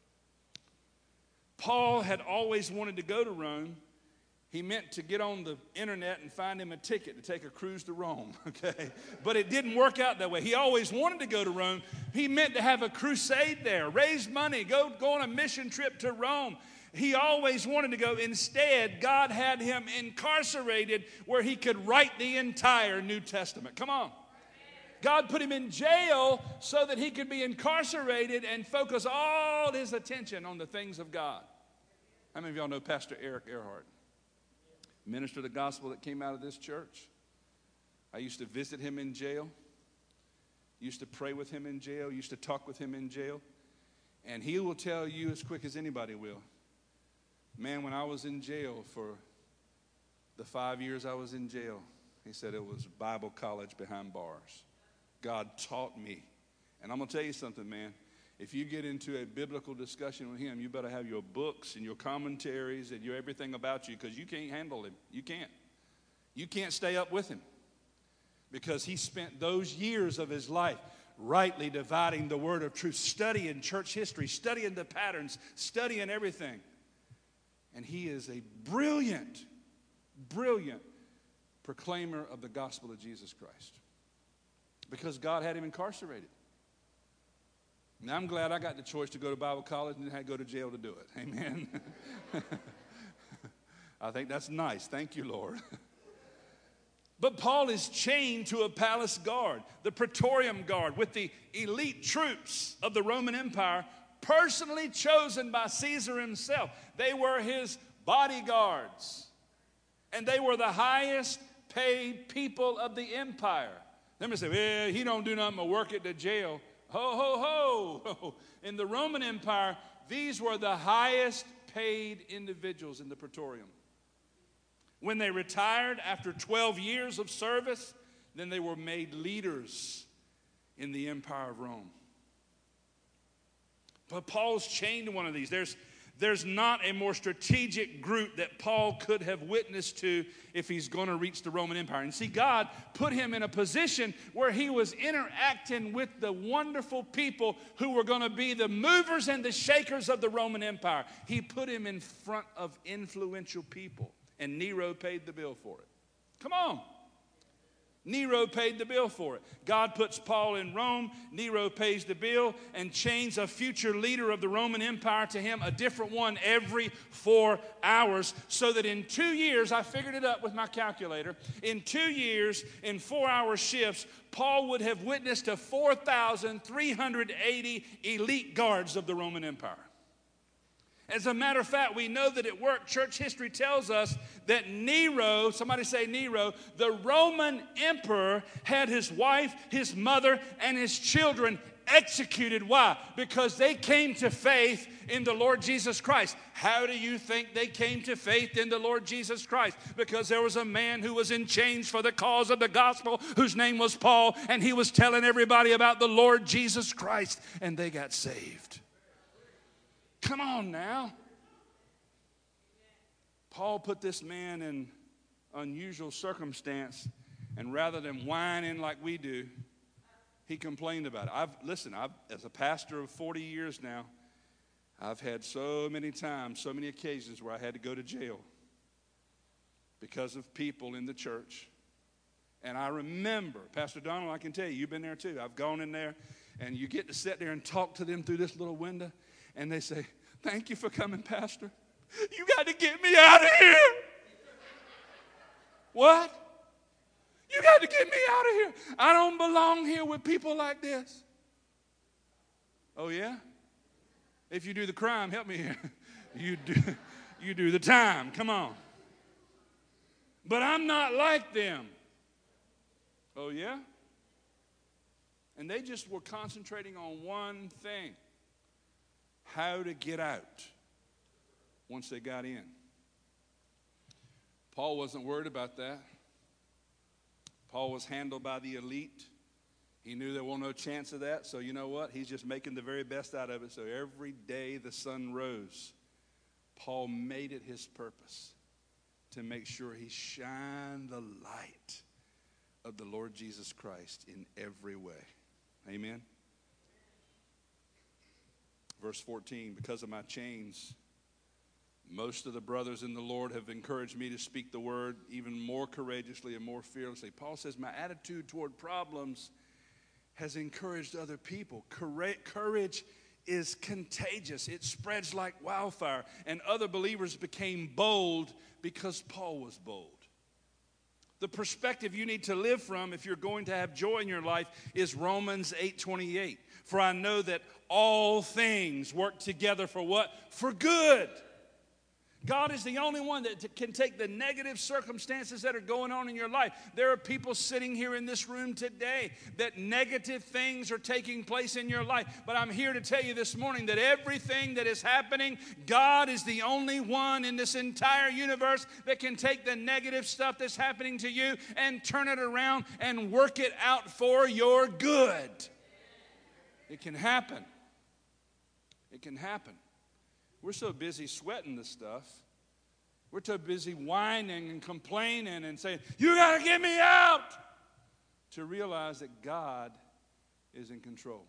Paul had always wanted to go to Rome. He meant to get on the internet and find him a ticket to take a cruise to Rome, okay? But it didn't work out that way. He always wanted to go to Rome. He meant to have a crusade there, raise money, go on a mission trip to Rome. He always wanted to go. Instead, God had him incarcerated where he could write the entire New Testament. Come on. God put him in jail so that he could be incarcerated and focus all his attention on the things of God. How many of y'all know Pastor Eric Earhart? Minister of the gospel that came out of this church. I used to visit him in jail. Used to pray with him in jail. Used to talk with him in jail. And he will tell you as quick as anybody will. Man, when I was in jail for the 5 years I was in jail, he said it was Bible college behind bars. God taught me. And I'm going to tell you something, man. If you get into a biblical discussion with him, you better have your books and your commentaries and your everything about you because you can't handle him. You can't. You can't stay up with him because he spent those years of his life rightly dividing the word of truth, studying church history, studying the patterns, studying everything. And he is a brilliant, brilliant proclaimer of the gospel of Jesus Christ. Because God had him incarcerated. Now, I'm glad I got the choice to go to Bible college and then had to go to jail to do it. Amen. I think that's nice. Thank you, Lord. But Paul is chained to a palace guard, the Praetorium Guard, with the elite troops of the Roman Empire, personally chosen by Caesar himself. They were his bodyguards. And they were the highest paid people of the empire. Let me say, well, he don't do nothing but work at the jail. Ho, ho, ho. In the Roman Empire, these were the highest paid individuals in the Praetorium. When they retired after 12 years of service, then they were made leaders in the Empire of Rome. But Paul's chained to one of these. There's not a more strategic group that Paul could have witnessed to if he's going to reach the Roman Empire. And see, God put him in a position where he was interacting with the wonderful people who were going to be the movers and the shakers of the Roman Empire. He put him in front of influential people, and Nero paid the bill for it. Come on. Nero paid the bill for it. God puts Paul in Rome. Nero pays the bill and chains a future leader of the Roman Empire to him, a different one every 4 hours, so that in 2 years, I figured it up with my calculator, in 2 years, in 4-hour shifts, Paul would have witnessed to 4,380 elite guards of the Roman Empire. As a matter of fact, we know that it worked. Church history tells us that Nero, somebody say Nero, the Roman emperor, had his wife, his mother, and his children executed. Why? Because they came to faith in the Lord Jesus Christ. How do you think they came to faith in the Lord Jesus Christ? Because there was a man who was in chains for the cause of the gospel, whose name was Paul, and he was telling everybody about the Lord Jesus Christ, and they got saved. Come on now. Paul put this man in unusual circumstance, and rather than whining like we do, he complained about it. I've as a pastor of 40 years now, I've had so many times, so many occasions where I had to go to jail because of people in the church. And I remember, Pastor Donald, I can tell you, you've been there too. I've gone in there, and you get to sit there and talk to them through this little window, and they say, "Thank you for coming, Pastor. You got to get me out of here." What? You got to get me out of here. I don't belong here with people like this. Oh, yeah? If you do the crime, help me here. You do the time. Come on. But I'm not like them. Oh, yeah? And they just were concentrating on one thing: how to get out once they got in. Paul wasn't worried about that. Paul was handled by the elite. He knew there was no chance of that, so you know what? He's just making the very best out of it. So every day the sun rose, Paul made it his purpose to make sure he shined the light of the Lord Jesus Christ in every way. Amen? Verse 14, because of my chains, most of the brothers in the Lord have encouraged me to speak the word even more courageously and more fearlessly. Paul says, my attitude toward problems has encouraged other people. Courage is contagious. It spreads like wildfire. And other believers became bold because Paul was bold. The perspective you need to live from if you're going to have joy in your life is Romans 8:28. For I know that all things work together for what? For good. God is the only one that can take the negative circumstances that are going on in your life. There are people sitting here in this room today that negative things are taking place in your life. But I'm here to tell you this morning that everything that is happening, God is the only one in this entire universe that can take the negative stuff that's happening to you and turn it around and work it out for your good. It can happen. It can happen. We're so busy sweating this stuff. We're so busy whining and complaining and saying, you got to get me out, to realize that God is in control.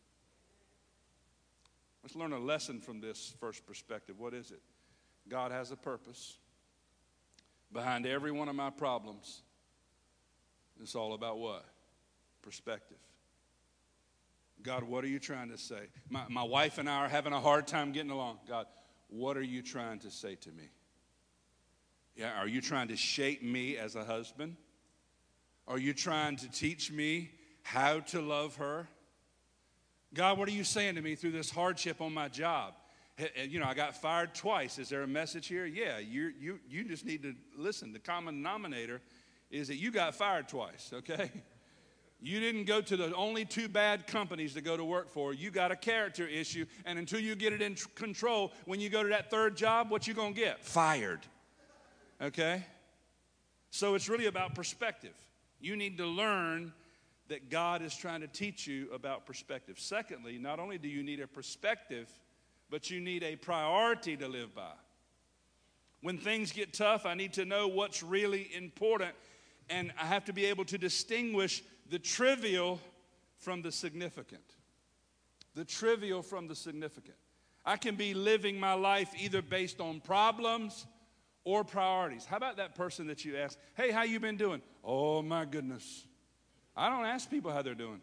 Let's learn a lesson from this first perspective. What is it? God has a purpose. Behind every one of my problems, it's all about what? Perspective. God, what are you trying to say? My wife and I are having a hard time getting along. God, what are you trying to say to me? Yeah, are you trying to shape me as a husband? Are you trying to teach me how to love her? God, what are you saying to me through this hardship on my job? You know, I got fired twice. Is there a message here? Yeah, you just need to listen. The common denominator is that you got fired twice, okay? You didn't go to the only two bad companies to go to work for. You got a character issue, and until you get it in control, when you go to that third job, what you going to get? Fired. Okay? So it's really about perspective. You need to learn that God is trying to teach you about perspective. Secondly, not only do you need a perspective, but you need a priority to live by. When things get tough, I need to know what's really important, and I have to be able to distinguish the trivial from the significant. The trivial from the significant. I can be living my life either based on problems or priorities. How about that person that you ask, hey, how you been doing? Oh, my goodness. I don't ask people how they're doing.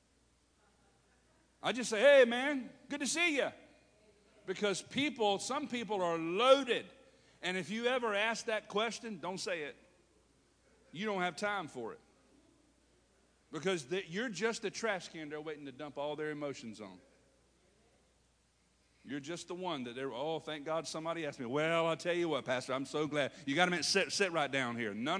I just say, hey, man, good to see you. Because some people are loaded. And if you ever ask that question, don't say it. You don't have time for it. Because you're just a trash can they're waiting to dump all their emotions on. You're just the one that they're, oh, thank God somebody asked me. Well, I'll tell you what, Pastor, I'm so glad. You got to sit right down here. No.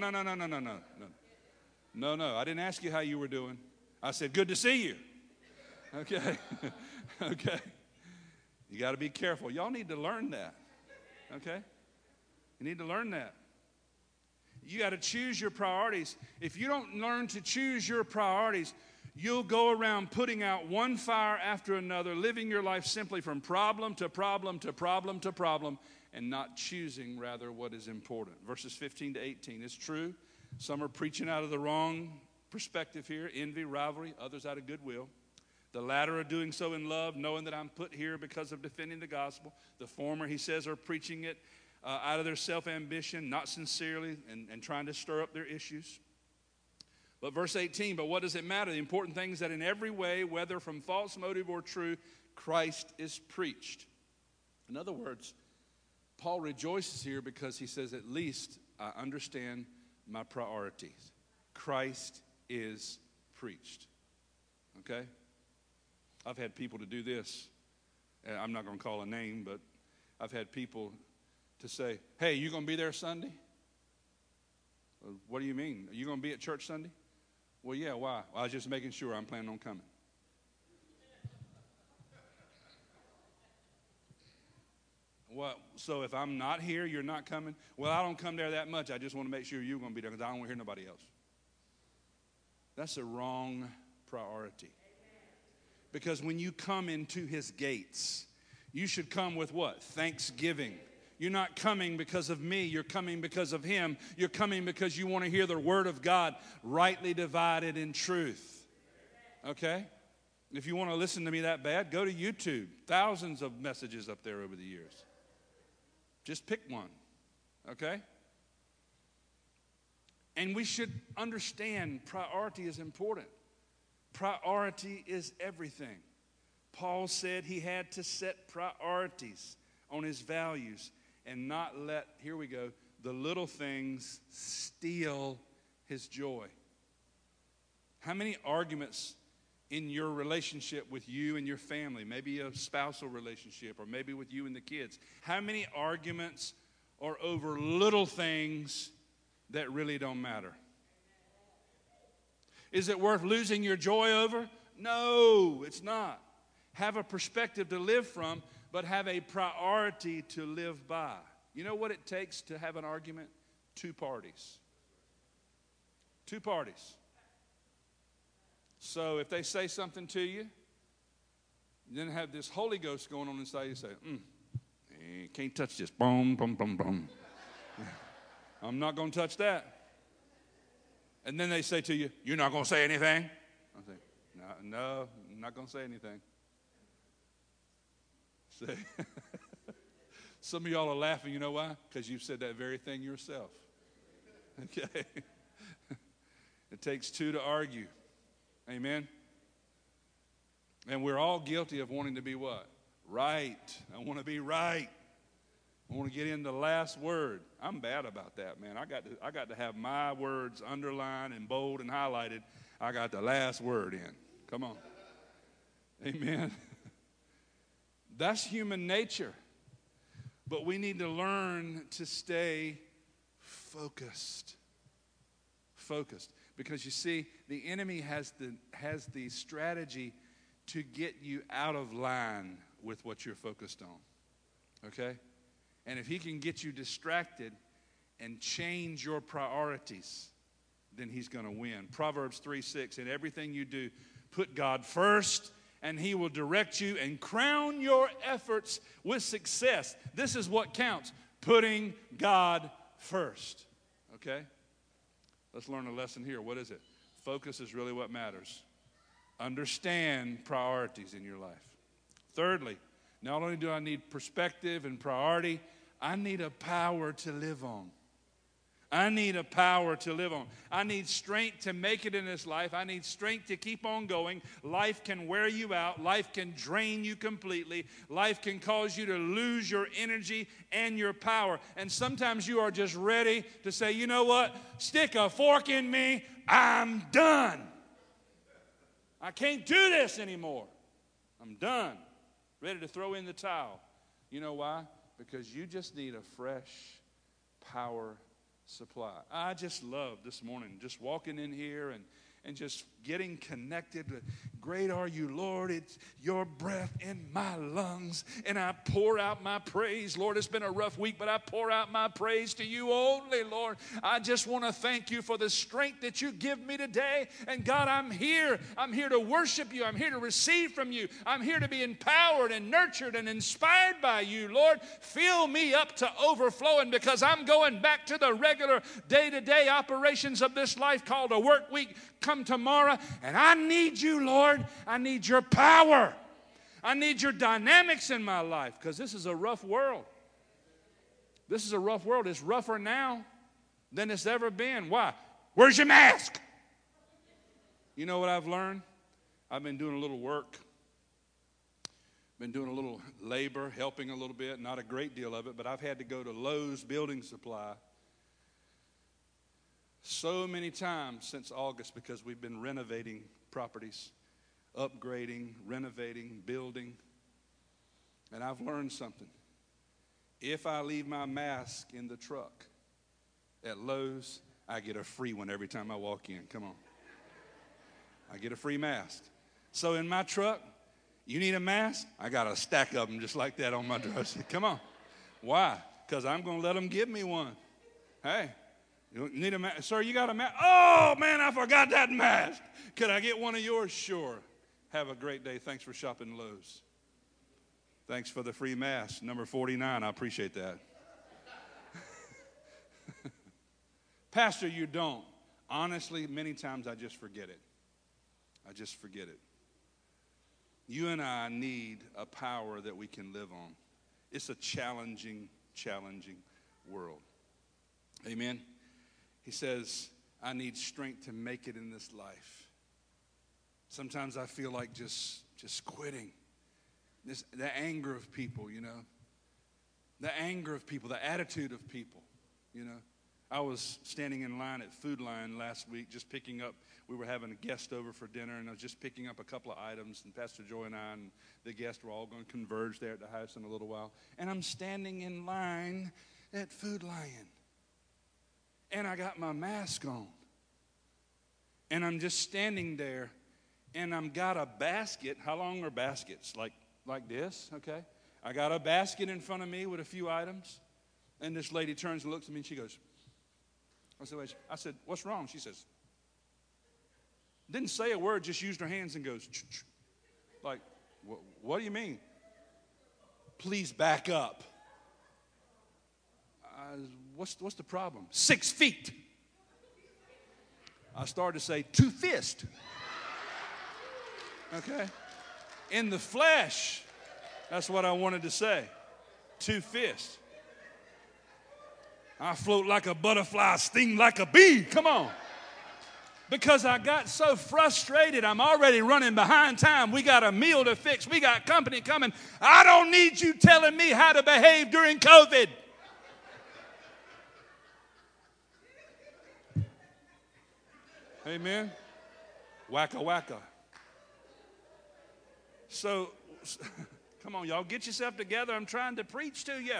No, I didn't ask you how you were doing. I said, good to see you. Okay. Okay. You got to be careful. Y'all need to learn that. Okay? You need to learn that. You got to choose your priorities. If you don't learn to choose your priorities, you'll go around putting out one fire after another, living your life simply from problem to problem to problem to problem, and not choosing, rather, what is important. Verses 15 to 18. It's true. Some are preaching out of the wrong perspective here, envy, rivalry, others out of goodwill. The latter are doing so in love, knowing that I'm put here because of defending the gospel. The former, he says, are preaching it out of their self-ambition, not sincerely, and trying to stir up their issues. But verse 18, but what does it matter? The important thing is that in every way, whether from false motive or true, Christ is preached. In other words, Paul rejoices here because he says, at least I understand my priorities. Christ is preached. Okay? I've had people to do this. I'm not going to call a name, but I've had people to say, hey, you going to be there Sunday? What do you mean? Are you going to be at church Sunday? Well, yeah, why? Well, I was just making sure I'm planning on coming. Well, so if I'm not here, you're not coming? Well, I don't come there that much. I just want to make sure you're going to be there because I don't want to hear nobody else. That's a wrong priority. Because when you come into his gates, you should come with what? Thanksgiving. You're not coming because of me. You're coming because of him. You're coming because you want to hear the word of God rightly divided in truth. Okay? If you want to listen to me that bad, go to YouTube. Thousands of messages up there over the years. Just pick one. Okay? And we should understand priority is important. Priority is everything. Paul said he had to set priorities on his values and not let, here we go, the little things steal his joy. How many arguments in your relationship with you and your family, maybe a spousal relationship or maybe with you and the kids, how many arguments are over little things that really don't matter? Is it worth losing your joy over? No, it's not. Have a perspective to live from, but have a priority to live by. You know what it takes to have an argument? Two parties. Two parties. So if they say something to you, then have this Holy Ghost going on inside you, say, can't touch this. Boom, boom, boom, boom. I'm not going to touch that. And then they say to you, you're not going to say anything? I say, no, I'm not going to say anything. See? Some of y'all are laughing, you know why? Because you've said that very thing yourself. Okay? It takes two to argue. Amen? And we're all guilty of wanting to be what? Right. I want to be right. I want to get in the last word. I'm bad about that, man. I got to have my words underlined and bold and highlighted. I got the last word in. Come on. Amen. That's human nature. But we need to learn to stay focused. Focused. Because you see, the enemy has the strategy to get you out of line with what you're focused on. Okay? And if he can get you distracted and change your priorities, then he's going to win. Proverbs 3:6, in everything you do, put God first, and he will direct you and crown your efforts with success. This is what counts, putting God first. Okay? Let's learn a lesson here. What is it? Focus is really what matters. Understand priorities in your life. Thirdly, not only do I need perspective and priority, I need a power to live on. I need a power to live on. I need strength to make it in this life. I need strength to keep on going. Life can wear you out. Life can drain you completely. Life can cause you to lose your energy and your power. And sometimes you are just ready to say, you know what? Stick a fork in me. I'm done. I can't do this anymore. I'm done. ready to throw in the towel. You know why? Because you just need a fresh power supply. I just love this morning just walking in here and just getting connected. Great are you, Lord. It's your breath in my lungs. And I pour out my praise. Lord, it's been a rough week, but I pour out my praise to you only, Lord. I just want to thank you for the strength that you give me today. And God, I'm here. I'm here to worship you. I'm here to receive from you. I'm here to be empowered and nurtured and inspired by you, Lord. Fill me up to overflowing, because I'm going back to the regular day-to-day operations of this life called a work week come tomorrow. And I need you, Lord. I need your power. I need your dynamics in my life, because this is a rough world. This is a rough world. It's rougher now than it's ever been. Why? Where's your mask? You know what I've learned? I've been doing a little work. Been doing a little labor, helping a little bit, not a great deal of it, but I've had to go to Lowe's Building Supply so many times since August, because we've been renovating properties, upgrading, renovating, building. And I've learned something. If I leave my mask in the truck at Lowe's, I get a free one every time I walk in. Come on. I get a free mask. So in my truck, you need a mask? I got a stack of them just like that on my dresser. Come on. Why? Because I'm going to let them give me one. Hey. You need a mask? Sir, you got a mask? Oh, man, I forgot that mask. Could I get one of yours? Sure. Have a great day. Thanks for shopping Lowe's. Thanks for the free mask. Number 49. I appreciate that. Pastor, you don't. Honestly, many times I just forget it. I just forget it. You and I need a power that we can live on. It's a challenging world. Amen. He says, I need strength to make it in this life. Sometimes I feel like just quitting. The anger of people, you know. The anger of people, the attitude of people, you know. I was standing in line at Food Line last week just picking up, we were having a guest over for dinner, and I was just picking up a couple of items, and Pastor Joy and I and the guests were all going to converge there at the house in a little while. And I'm standing in line at Food Lion. And I got my mask on. And I'm just standing there, and I've got a basket. How long are baskets? Like this, okay? I got a basket in front of me with a few items. And this lady turns and looks at me, and she goes, I said, what's wrong? She says, didn't say a word, just used her hands and goes, ch-ch. Like, what do you mean? Please back up. What's the problem? 6 feet. I started to say 2 fists. Okay? In the flesh, that's what I wanted to say. 2 fists. I float like a butterfly, sting like a bee. Come on. Because I got so frustrated, I'm already running behind time. We got a meal to fix. We got company coming. I don't need you telling me how to behave during COVID. Amen. Wacka wacka. So, come on, y'all, get yourself together. I'm trying to preach to you.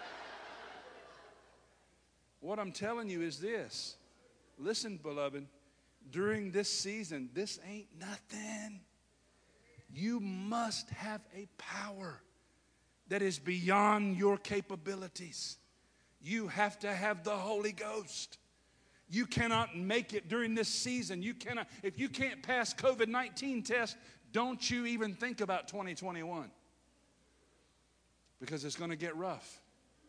What I'm telling you is this. Listen, beloved, during this season, this ain't nothing. You must have a power that is beyond your capabilities. You have to have the Holy Ghost. You cannot make it during this season. You cannot, if you can't pass COVID-19 test, don't you even think about 2021. Because it's going to get rough.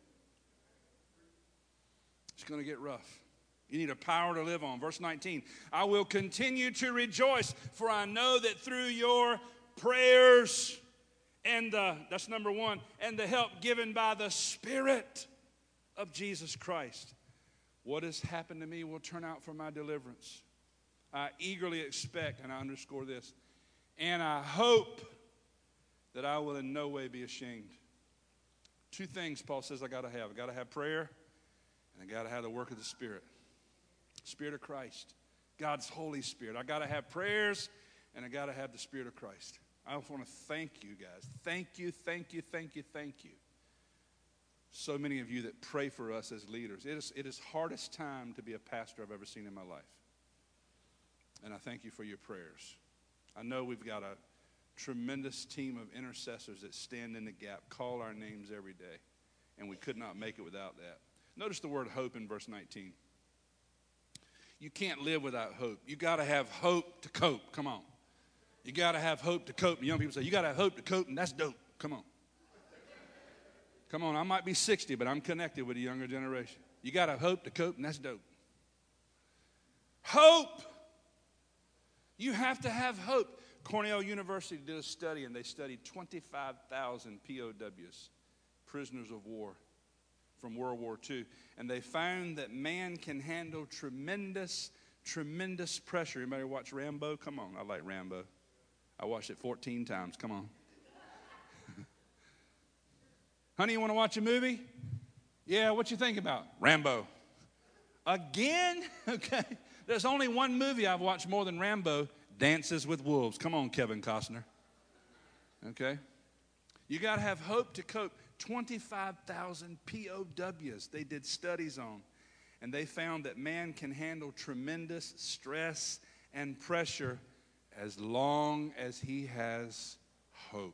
It's going to get rough. You need a power to live on. Verse 19, I will continue to rejoice, for I know that through your prayers and that's number one, and the help given by the Spirit of Jesus Christ, what has happened to me will turn out for my deliverance. I eagerly expect, and I underscore this, and I hope that I will in no way be ashamed. 2 things Paul says I got to have. I got to have prayer, and I got to have the work of the Spirit. Spirit of Christ, God's Holy Spirit. I got to have prayers, and I got to have the Spirit of Christ. I just want to thank you guys. Thank you, thank you, thank you, thank you. So many of you that pray for us as leaders. It is hardest time to be a pastor I've ever seen in my life. And I thank you for your prayers. I know we've got a tremendous team of intercessors that stand in the gap, call our names every day, and we could not make it without that. Notice the word hope in verse 19. You can't live without hope. You got to have hope to cope. Come on. You got to have hope to cope. And young people say, you got to have hope to cope, and that's dope. Come on. Come on, I might be 60, but I'm connected with the younger generation. You got to have hope to cope, and that's dope. Hope. You have to have hope. Cornell University did a study, and they studied 25,000 POWs, prisoners of war, from World War II. And they found that man can handle tremendous, tremendous pressure. Anybody watch Rambo? Come on, I like Rambo. I watched it 14 times. Come on. Honey, you want to watch a movie? Yeah, what you think about? Rambo. Again? Okay. There's only one movie I've watched more than Rambo, Dances with Wolves. Come on, Kevin Costner. Okay? You got to have hope to cope. 25,000 POWs they did studies on. And they found that man can handle tremendous stress and pressure as long as he has hope.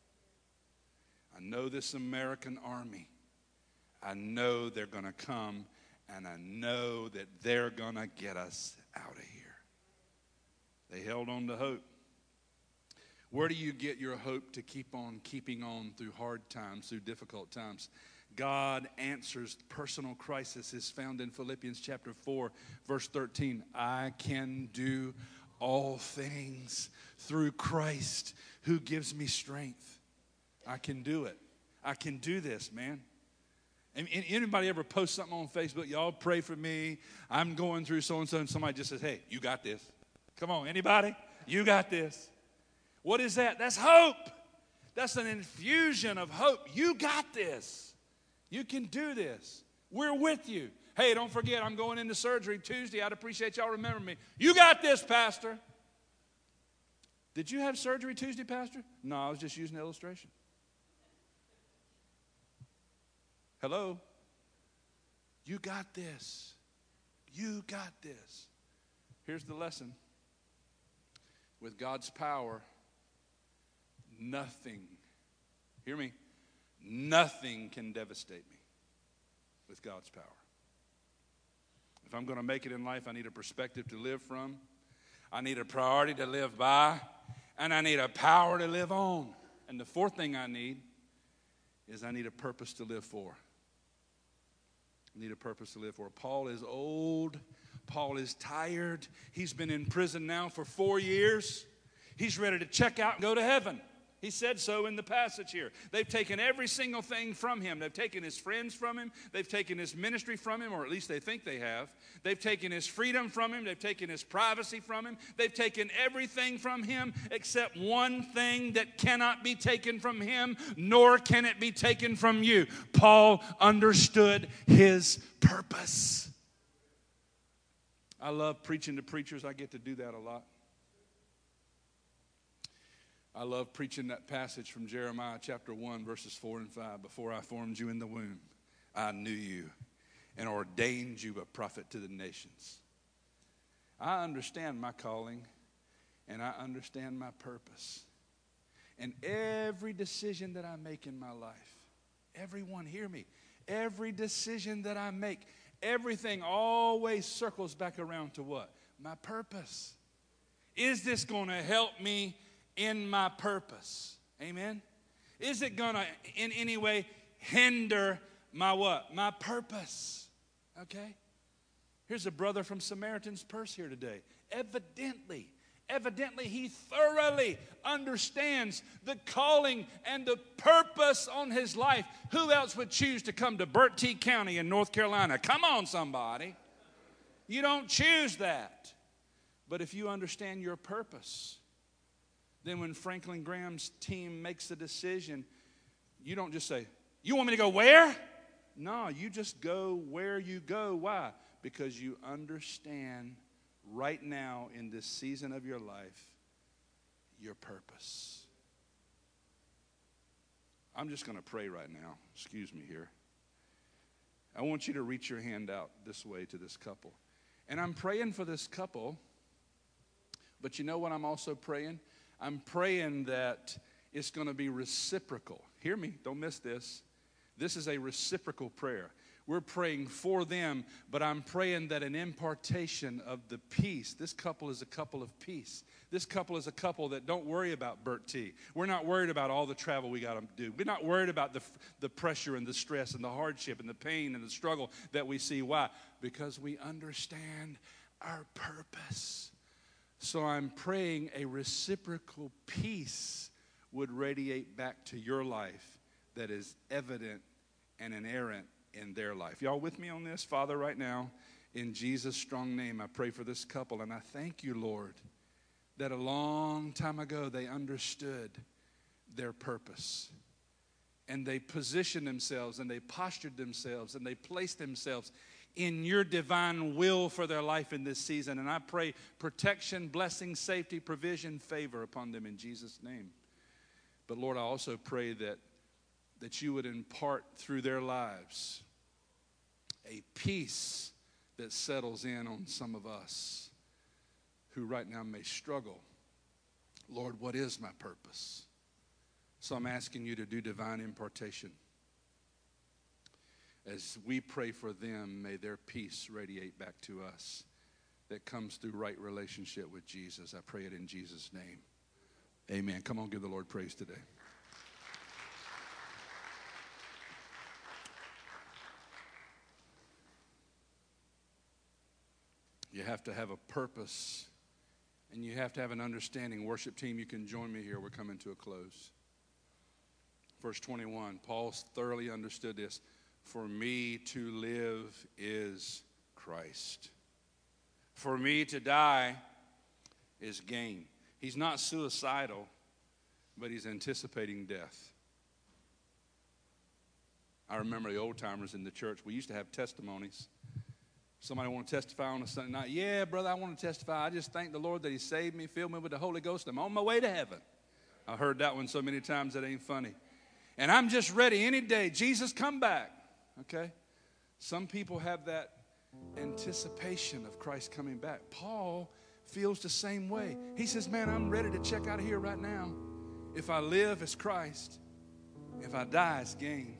I know this American army. I know they're going to come, and I know that they're going to get us out of here. They held on to hope. Where do you get your hope to keep on keeping on through hard times, through difficult times? God answers personal crisis is found in Philippians chapter 4, verse 13. I can do all things through Christ who gives me strength. I can do it. I can do this, man. And anybody ever post something on Facebook? Y'all pray for me. I'm going through so-and-so. And somebody just says, hey, you got this. Come on, anybody? You got this. What is that? That's hope. That's an infusion of hope. You got this. You can do this. We're with you. Hey, don't forget, I'm going into surgery Tuesday. I'd appreciate y'all remembering me. You got this, Pastor. Did you have surgery Tuesday, Pastor? No, I was just using an illustration. Hello? You got this. You got this. Here's the lesson. With God's power, nothing, hear me, nothing can devastate me with God's power. If I'm going to make it in life, I need a perspective to live from. I need a priority to live by. And I need a power to live on. And the fourth thing I need is I need a purpose to live for. I need a purpose to live for. Paul is old. Paul is tired. He's been in prison now for 4 years. He's ready to check out and go to heaven. He said so in the passage here. They've taken every single thing from him. They've taken his friends from him. They've taken his ministry from him, or at least they think they have. They've taken his freedom from him. They've taken his privacy from him. They've taken everything from him except one thing that cannot be taken from him, nor can it be taken from you. Paul understood his purpose. I love preaching to preachers. I get to do that a lot. I love preaching that passage from Jeremiah chapter 1, verses 4 and 5. Before I formed you in the womb, I knew you and ordained you a prophet to the nations. I understand my calling and I understand my purpose. And every decision that I make in my life, everyone hear me, every decision that I make, everything always circles back around to what? My purpose. Is this going to help me in my purpose? Amen? Is it going to in any way hinder my what? My purpose. Okay? Here's a brother from Samaritan's Purse here today. Evidently, he thoroughly understands the calling and the purpose on his life. Who else would choose to come to Bertie County in North Carolina? Come on, somebody. You don't choose that. But if you understand your purpose, then when Franklin Graham's team makes a decision, you don't just say, you want me to go where? No, you just go where you go. Why? Because you understand right now in this season of your life, your purpose. I'm just going to pray right now. Excuse me here. I want you to reach your hand out this way to this couple. And I'm praying for this couple, but you know what I'm also praying? I'm praying that it's going to be reciprocal. Hear me, don't miss this. This is a reciprocal prayer. We're praying for them, but I'm praying that an impartation of the peace. This couple is a couple of peace. This couple is a couple that don't worry about Bert T. We're not worried about all the travel we got to do. We're not worried about the pressure and the stress and the hardship and the pain and the struggle that we see. Why? Because we understand our purpose. So I'm praying a reciprocal peace would radiate back to your life that is evident and inerrant in their life. Y'all with me on this? Father, right now, in Jesus' strong name, I pray for this couple, and I thank you, Lord, that a long time ago they understood their purpose, and they positioned themselves, and they postured themselves, and they placed themselves in your divine will for their life in this season. And I pray protection, blessing, safety, provision, favor upon them in Jesus' name. But Lord, I also pray that you would impart through their lives a peace that settles in on some of us who right now may struggle. Lord, what is my purpose? So I'm asking you to do divine impartation. As we pray for them, may their peace radiate back to us that comes through right relationship with Jesus. I pray it in Jesus' name. Amen. Come on, give the Lord praise today. You have to have a purpose, and you have to have an understanding. Worship team, you can join me here. We're coming to a close. Verse 21, Paul thoroughly understood this. For me to live is Christ. For me to die is gain. He's not suicidal, but he's anticipating death. I remember the old timers in the church. We used to have testimonies. Somebody want to testify on a Sunday night? Yeah, brother, I want to testify. I just thank the Lord that he saved me, filled me with the Holy Ghost. I'm on my way to heaven. I heard that one so many times that ain't funny. And I'm just ready any day. Jesus, come back. Okay? Some people have that anticipation of Christ coming back. Paul feels the same way. He says, man, I'm ready to check out of here right now. If I live, it's Christ. If I die, it's gain.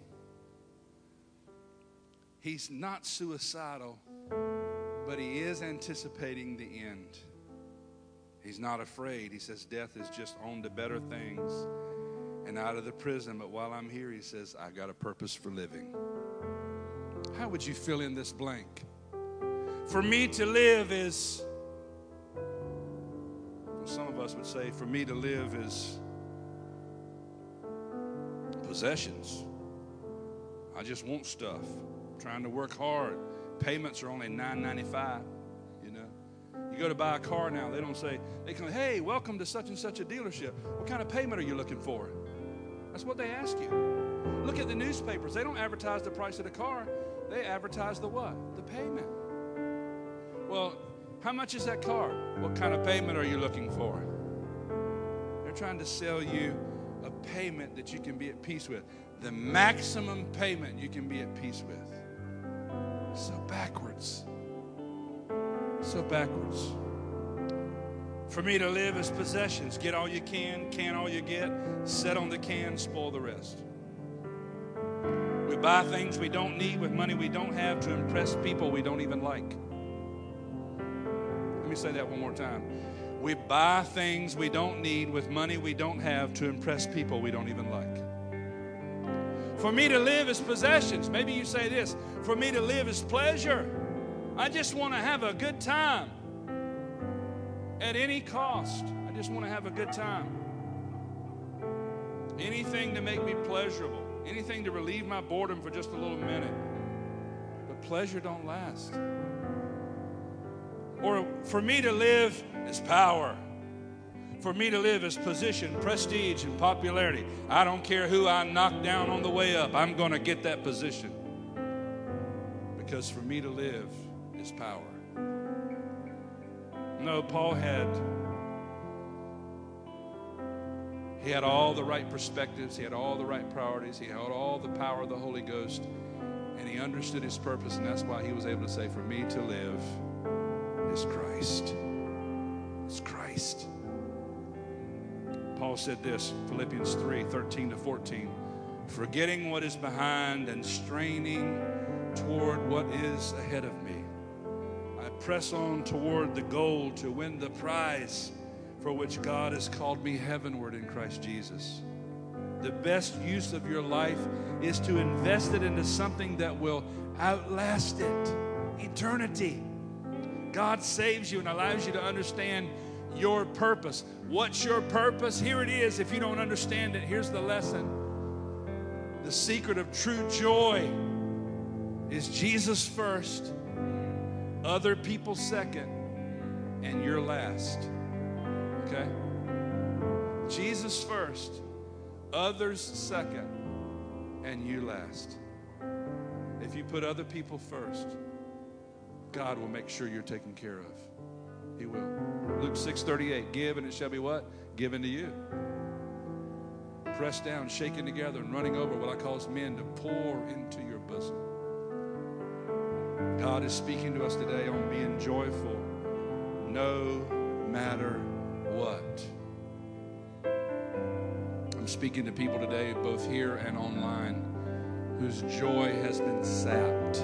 He's not suicidal, but he is anticipating the end. He's not afraid. He says death is just on to better things and out of the prison. But while I'm here, he says, I got a purpose for living. How would you fill in this blank? For me to live is, some of us would say, for me to live is possessions. I just want stuff. Trying to work hard. Payments are only $9.95. You know, you go to buy a car now. They don't say, they come, hey, welcome to such and such a dealership. What kind of payment are you looking for? That's what they ask you. Look at the newspapers. They don't advertise the price of the car. They advertise the what? The payment. Well, how much is that car? What kind of payment are you looking for? They're trying to sell you a payment that you can be at peace with. The maximum payment you can be at peace with. So backwards. So backwards. For me to live is possessions. Get all you can all you get, set on the can, spoil the rest. We buy things we don't need with money we don't have to impress people we don't even like. Let me say that one more time. We buy things we don't need with money we don't have to impress people we don't even like. For me to live is possessions. Maybe you say this. For me to live is pleasure. I just want to have a good time. At any cost. I just want to have a good time. Anything to make me pleasurable. Anything to relieve my boredom for just a little minute. But pleasure don't last. Or for me to live is power. For me to live is position, prestige, and popularity. I don't care who I knock down on the way up. I'm going to get that position. Because for me to live is power. No, Paul had He had all the right perspectives. He had all the right priorities. He had all the power of the Holy Ghost. And he understood his purpose, and that's why he was able to say, for me to live is Christ. It's Christ. Paul said this, Philippians 3:13-14, forgetting what is behind and straining toward what is ahead of me. I press on toward the goal to win the prize for which God has called me heavenward in Christ Jesus. The best use of your life is to invest it into something that will outlast it. Eternity. God saves you and allows you to understand your purpose. What's your purpose? Here it is. If you don't understand it, here's the lesson. The secret of true joy is Jesus first, other people second, and you're last. Okay? Jesus first, others second, and you last. If you put other people first, God will make sure you're taken care of. He will. Luke 6:38, give and it shall be what? Given to you. Pressed down, shaken together, and running over will I cause men to pour into your bosom. God is speaking to us today on being joyful no matter what. I'm speaking to people today, both here and online, whose joy has been sapped.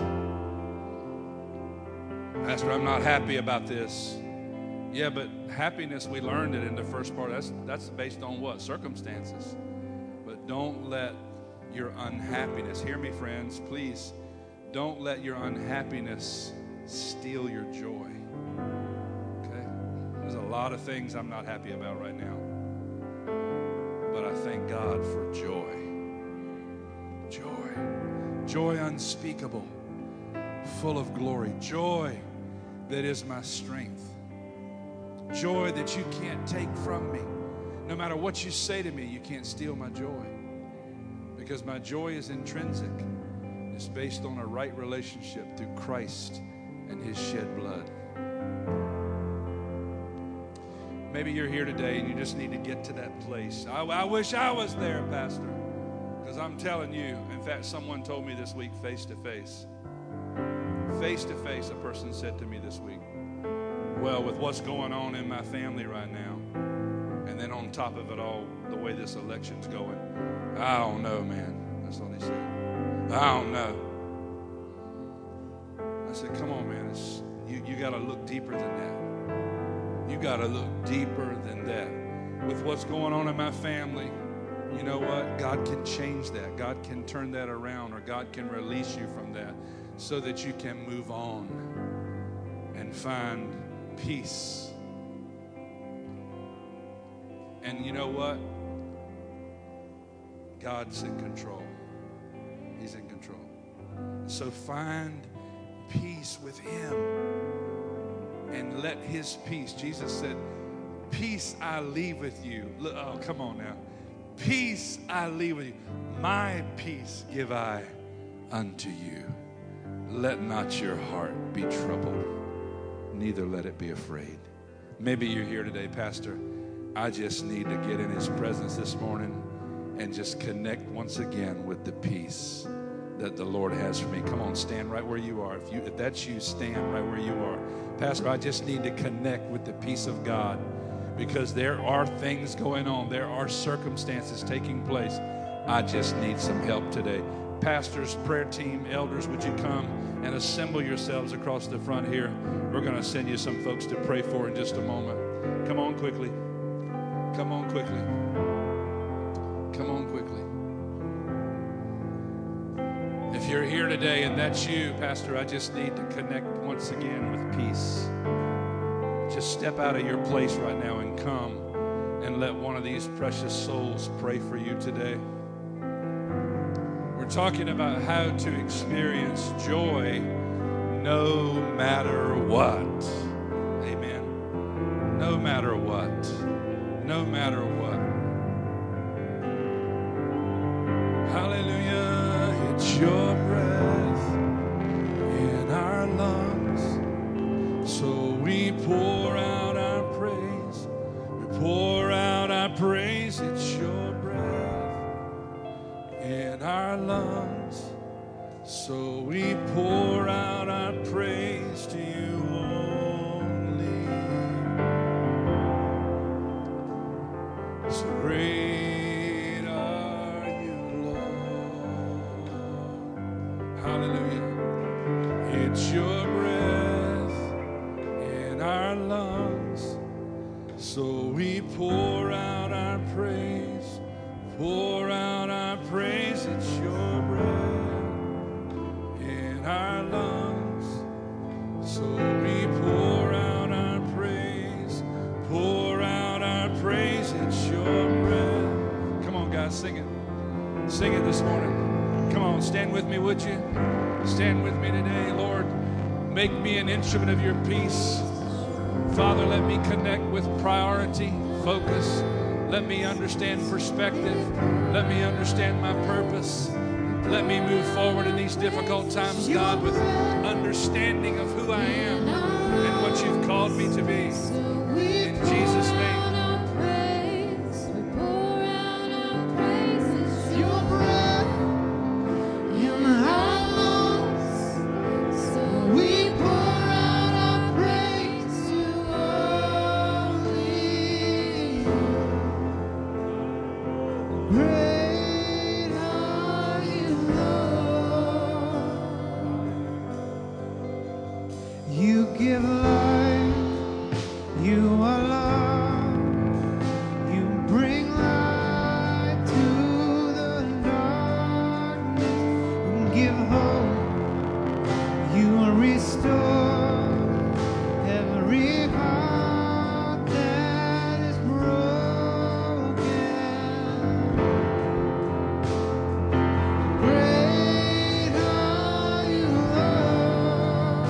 Pastor, I'm not happy about this. Yeah, but happiness, we learned it in the first part. That's based on what? Circumstances. But don't let your unhappiness, hear me, friends, please, don't let your unhappiness steal your joy. Okay? There's a lot of things I'm not happy about right now. But I thank God for joy. Joy. Joy unspeakable, full of glory. Joy that is my strength. Joy that you can't take from me. No matter what you say to me, you can't steal my joy. Because my joy is intrinsic. It's based on a right relationship through Christ and his shed blood. Maybe you're here today and you just need to get to that place. I wish I was there, Pastor. Because I'm telling you, in fact, someone told me this week face to face. Face to face, a person said to me this week, well, with what's going on in my family right now, and then on top of it all, the way this election's going, I don't know, man. That's what he said. I don't know. I said, come on, man. You got to look deeper than that. You got to look deeper than that. With what's going on in my family, you know what? God can change that. God can turn that around, or God can release you from that so that you can move on and find peace. And you know what? God's in control. He's in control. So find peace with him and let his peace. Jesus said, peace I leave with you. Look, oh, come on now. Peace I leave with you. My peace give I unto you. Let not your heart be troubled, neither let it be afraid. Maybe you're here today, Pastor. I just need to get in his presence this morning and just connect once again with the peace that the Lord has for me. Come on, stand right where you are. If that's you, stand right where you are. Pastor, I just need to connect with the peace of God because there are things going on. There are circumstances taking place. I just need some help today. Pastors, prayer team, elders, would you come and assemble yourselves across the front here? We're going to send you some folks to pray for in just a moment. Come on quickly. Come on quickly. Come on quickly. If you're here today and that's you, Pastor, I just need to connect once again with peace. Just step out of your place right now and come and let one of these precious souls pray for you today. We're talking about how to experience joy no matter what. Amen. No matter what. No matter what. Hallelujah. It's your breath in our lungs. So we pour out our praise. We pour out our praise. praise, it's your breath in our lungs. So we pour out our praise to you only. So great are you, Lord. Hallelujah. It's your breath in our lungs. So we pour out our praise, pour out our praise. It's your breath in our lungs. So we pour out our praise, pour out our praise. It's your breath. Come on, guys, sing it. Sing it this morning. Come on, stand with me, would you? Stand with me today, Lord. Make me an instrument of your peace. Father, let me connect with priority, focus. Let me understand perspective. Let me understand my purpose. Let me move forward in these difficult times, God, with understanding of who I am and what you've called me to be. In Jesus' name. You give life, you are love, you bring light to the darkness, you give hope, you restore every heart that is broken. Great are you, Lord.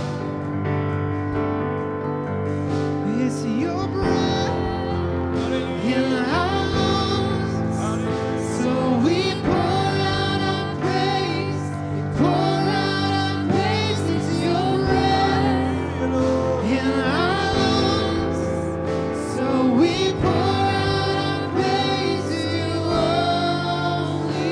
It's your breath in our lungs. So we pour out our praise. We pour out our praise. It's your breath in our lungs. So we pour out our praise to you only.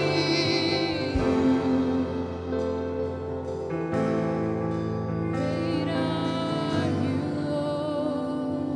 Great are you, Lord.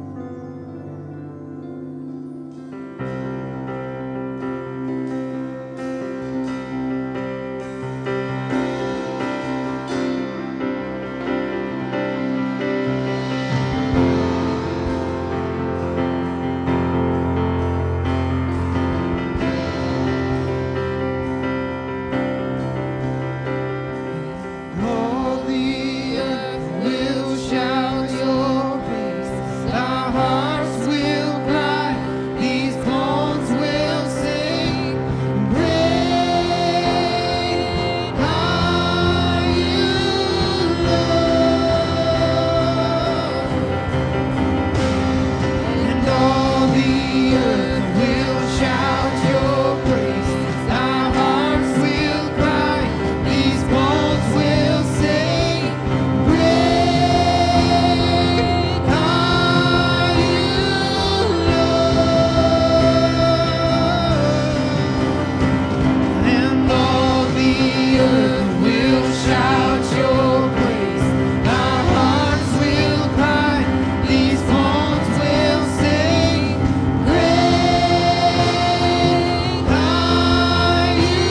All the earth will shout your praise. Our hearts will cry. These bones will sing. Great are you, Lord. And all the earth will shout your praise. Our hearts will cry. These bones will sing. Great are you, Lord. And all the earth will shout your praise. Our hearts will cry. These bones will sing. Great are you,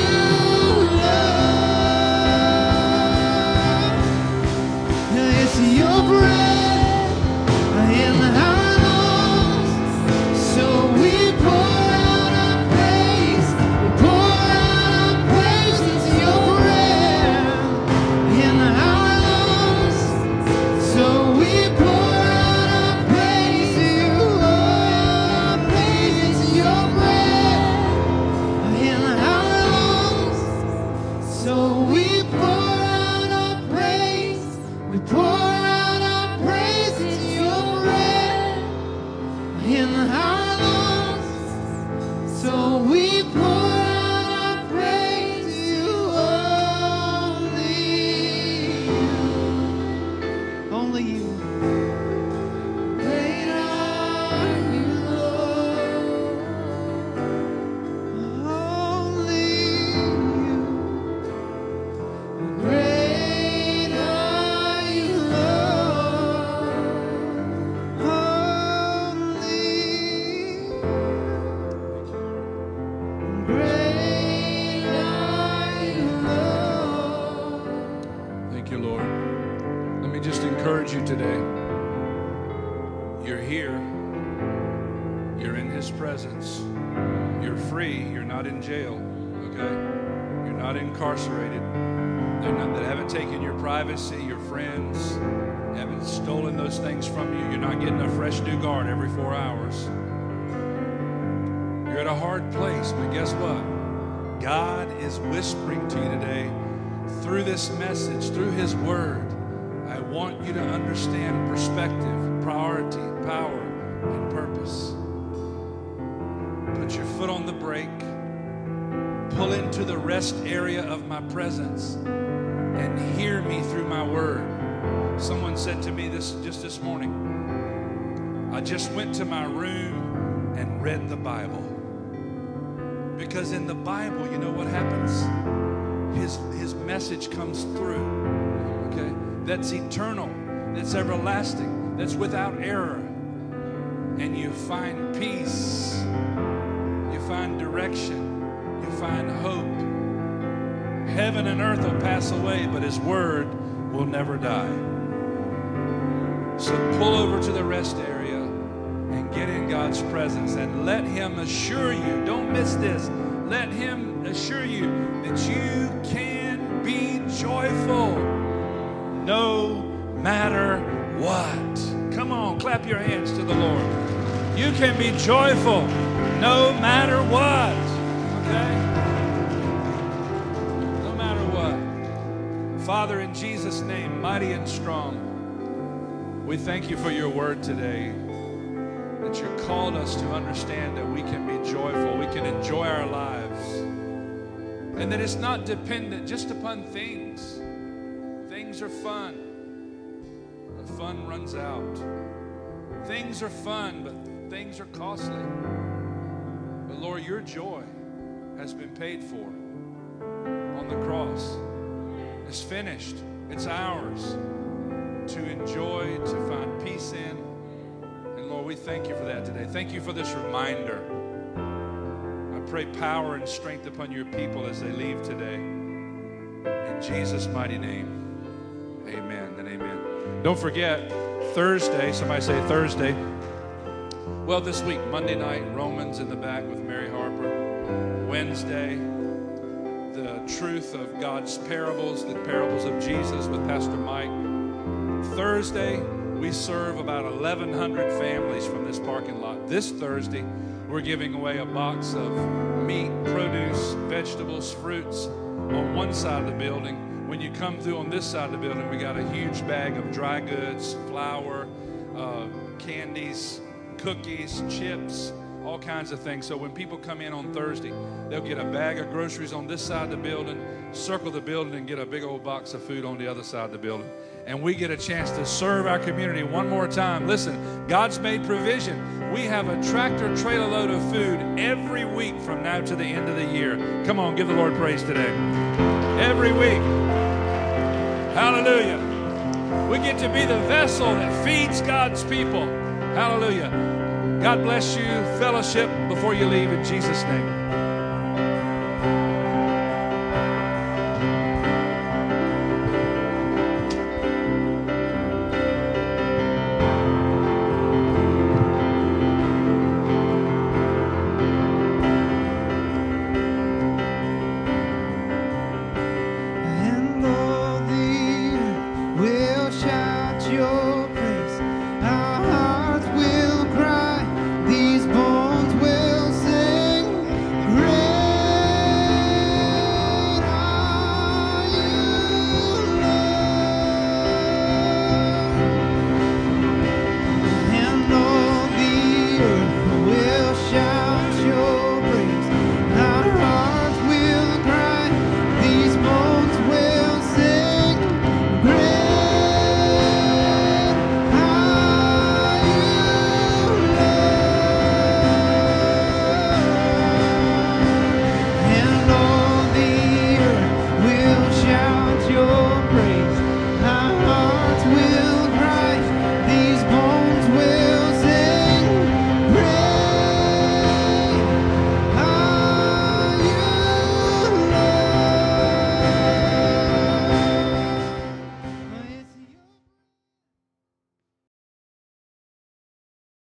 Lord. It's your breath in our lungs. So we pour out our praise. We pour out our praise. It's your breath in our lungs. So we pour out our praise to you. Our praise is your breath in our lungs. So we pour out our praise. We pour out our praise. It's your breath in our lungs. So we pour out our praise to you only. Only you. Great are you, Lord. encourage you today. You're here. You're in His presence. You're free. You're not in jail, okay? You're not incarcerated. They haven't taken your privacy, your friends haven't stolen those things from you. You're not getting a fresh new guard every 4 hours. You're at a hard place, but guess what? God is whispering to you today through this message, through His Word. I want you to understand perspective, priority, power, and purpose. Put your foot on the brake. Pull into the rest area of my presence and hear me through my Word. Someone said to me just this morning, I just went to my room and read the Bible. Because in the Bible, you know what happens? His message comes through, okay? That's eternal, that's everlasting, that's without error. And you find peace, you find direction, you find hope. Heaven and earth will pass away, but His Word will never die. So pull over to the rest area and get in God's presence and let Him assure you, don't miss this, let Him assure you that you can be joyful no matter what. Come on, clap your hands to the Lord. You can be joyful no matter what, okay? No matter what. Father, in Jesus' name, mighty and strong, we thank You for Your Word today, that You called us to understand that we can be joyful, we can enjoy our lives, and that it's not dependent just upon things. Things are fun, but fun runs out. Things are fun, but things are costly. But Lord, Your joy has been paid for on the cross. It's finished. It's ours to enjoy, to find peace in. And Lord, we thank You for that today. Thank You for this reminder. I pray power and strength upon Your people as they leave today. In Jesus' mighty name, amen and amen. Don't forget, Thursday, somebody say Thursday. Well, this week, Monday night, Romans in the back with Mary Harper. Wednesday, the truth of God's parables, the parables of Jesus with Pastor Mike. Thursday, we serve about 1,100 families from this parking lot. This Thursday, we're giving away a box of meat, produce, vegetables, fruits on one side of the building. When you come through on this side of the building, we got a huge bag of dry goods, flour, candies, cookies, chips, all kinds of things. So when people come in on Thursday, they'll get a bag of groceries on this side of the building, circle the building, and get a big old box of food on the other side of the building. And we get a chance to serve our community one more time. Listen, God's made provision. We have a tractor trailer load of food every week from now to the end of the year. Come on, give the Lord praise today. Every week. Hallelujah. We get to be the vessel that feeds God's people. Hallelujah. God bless you. Fellowship before you leave in Jesus' name.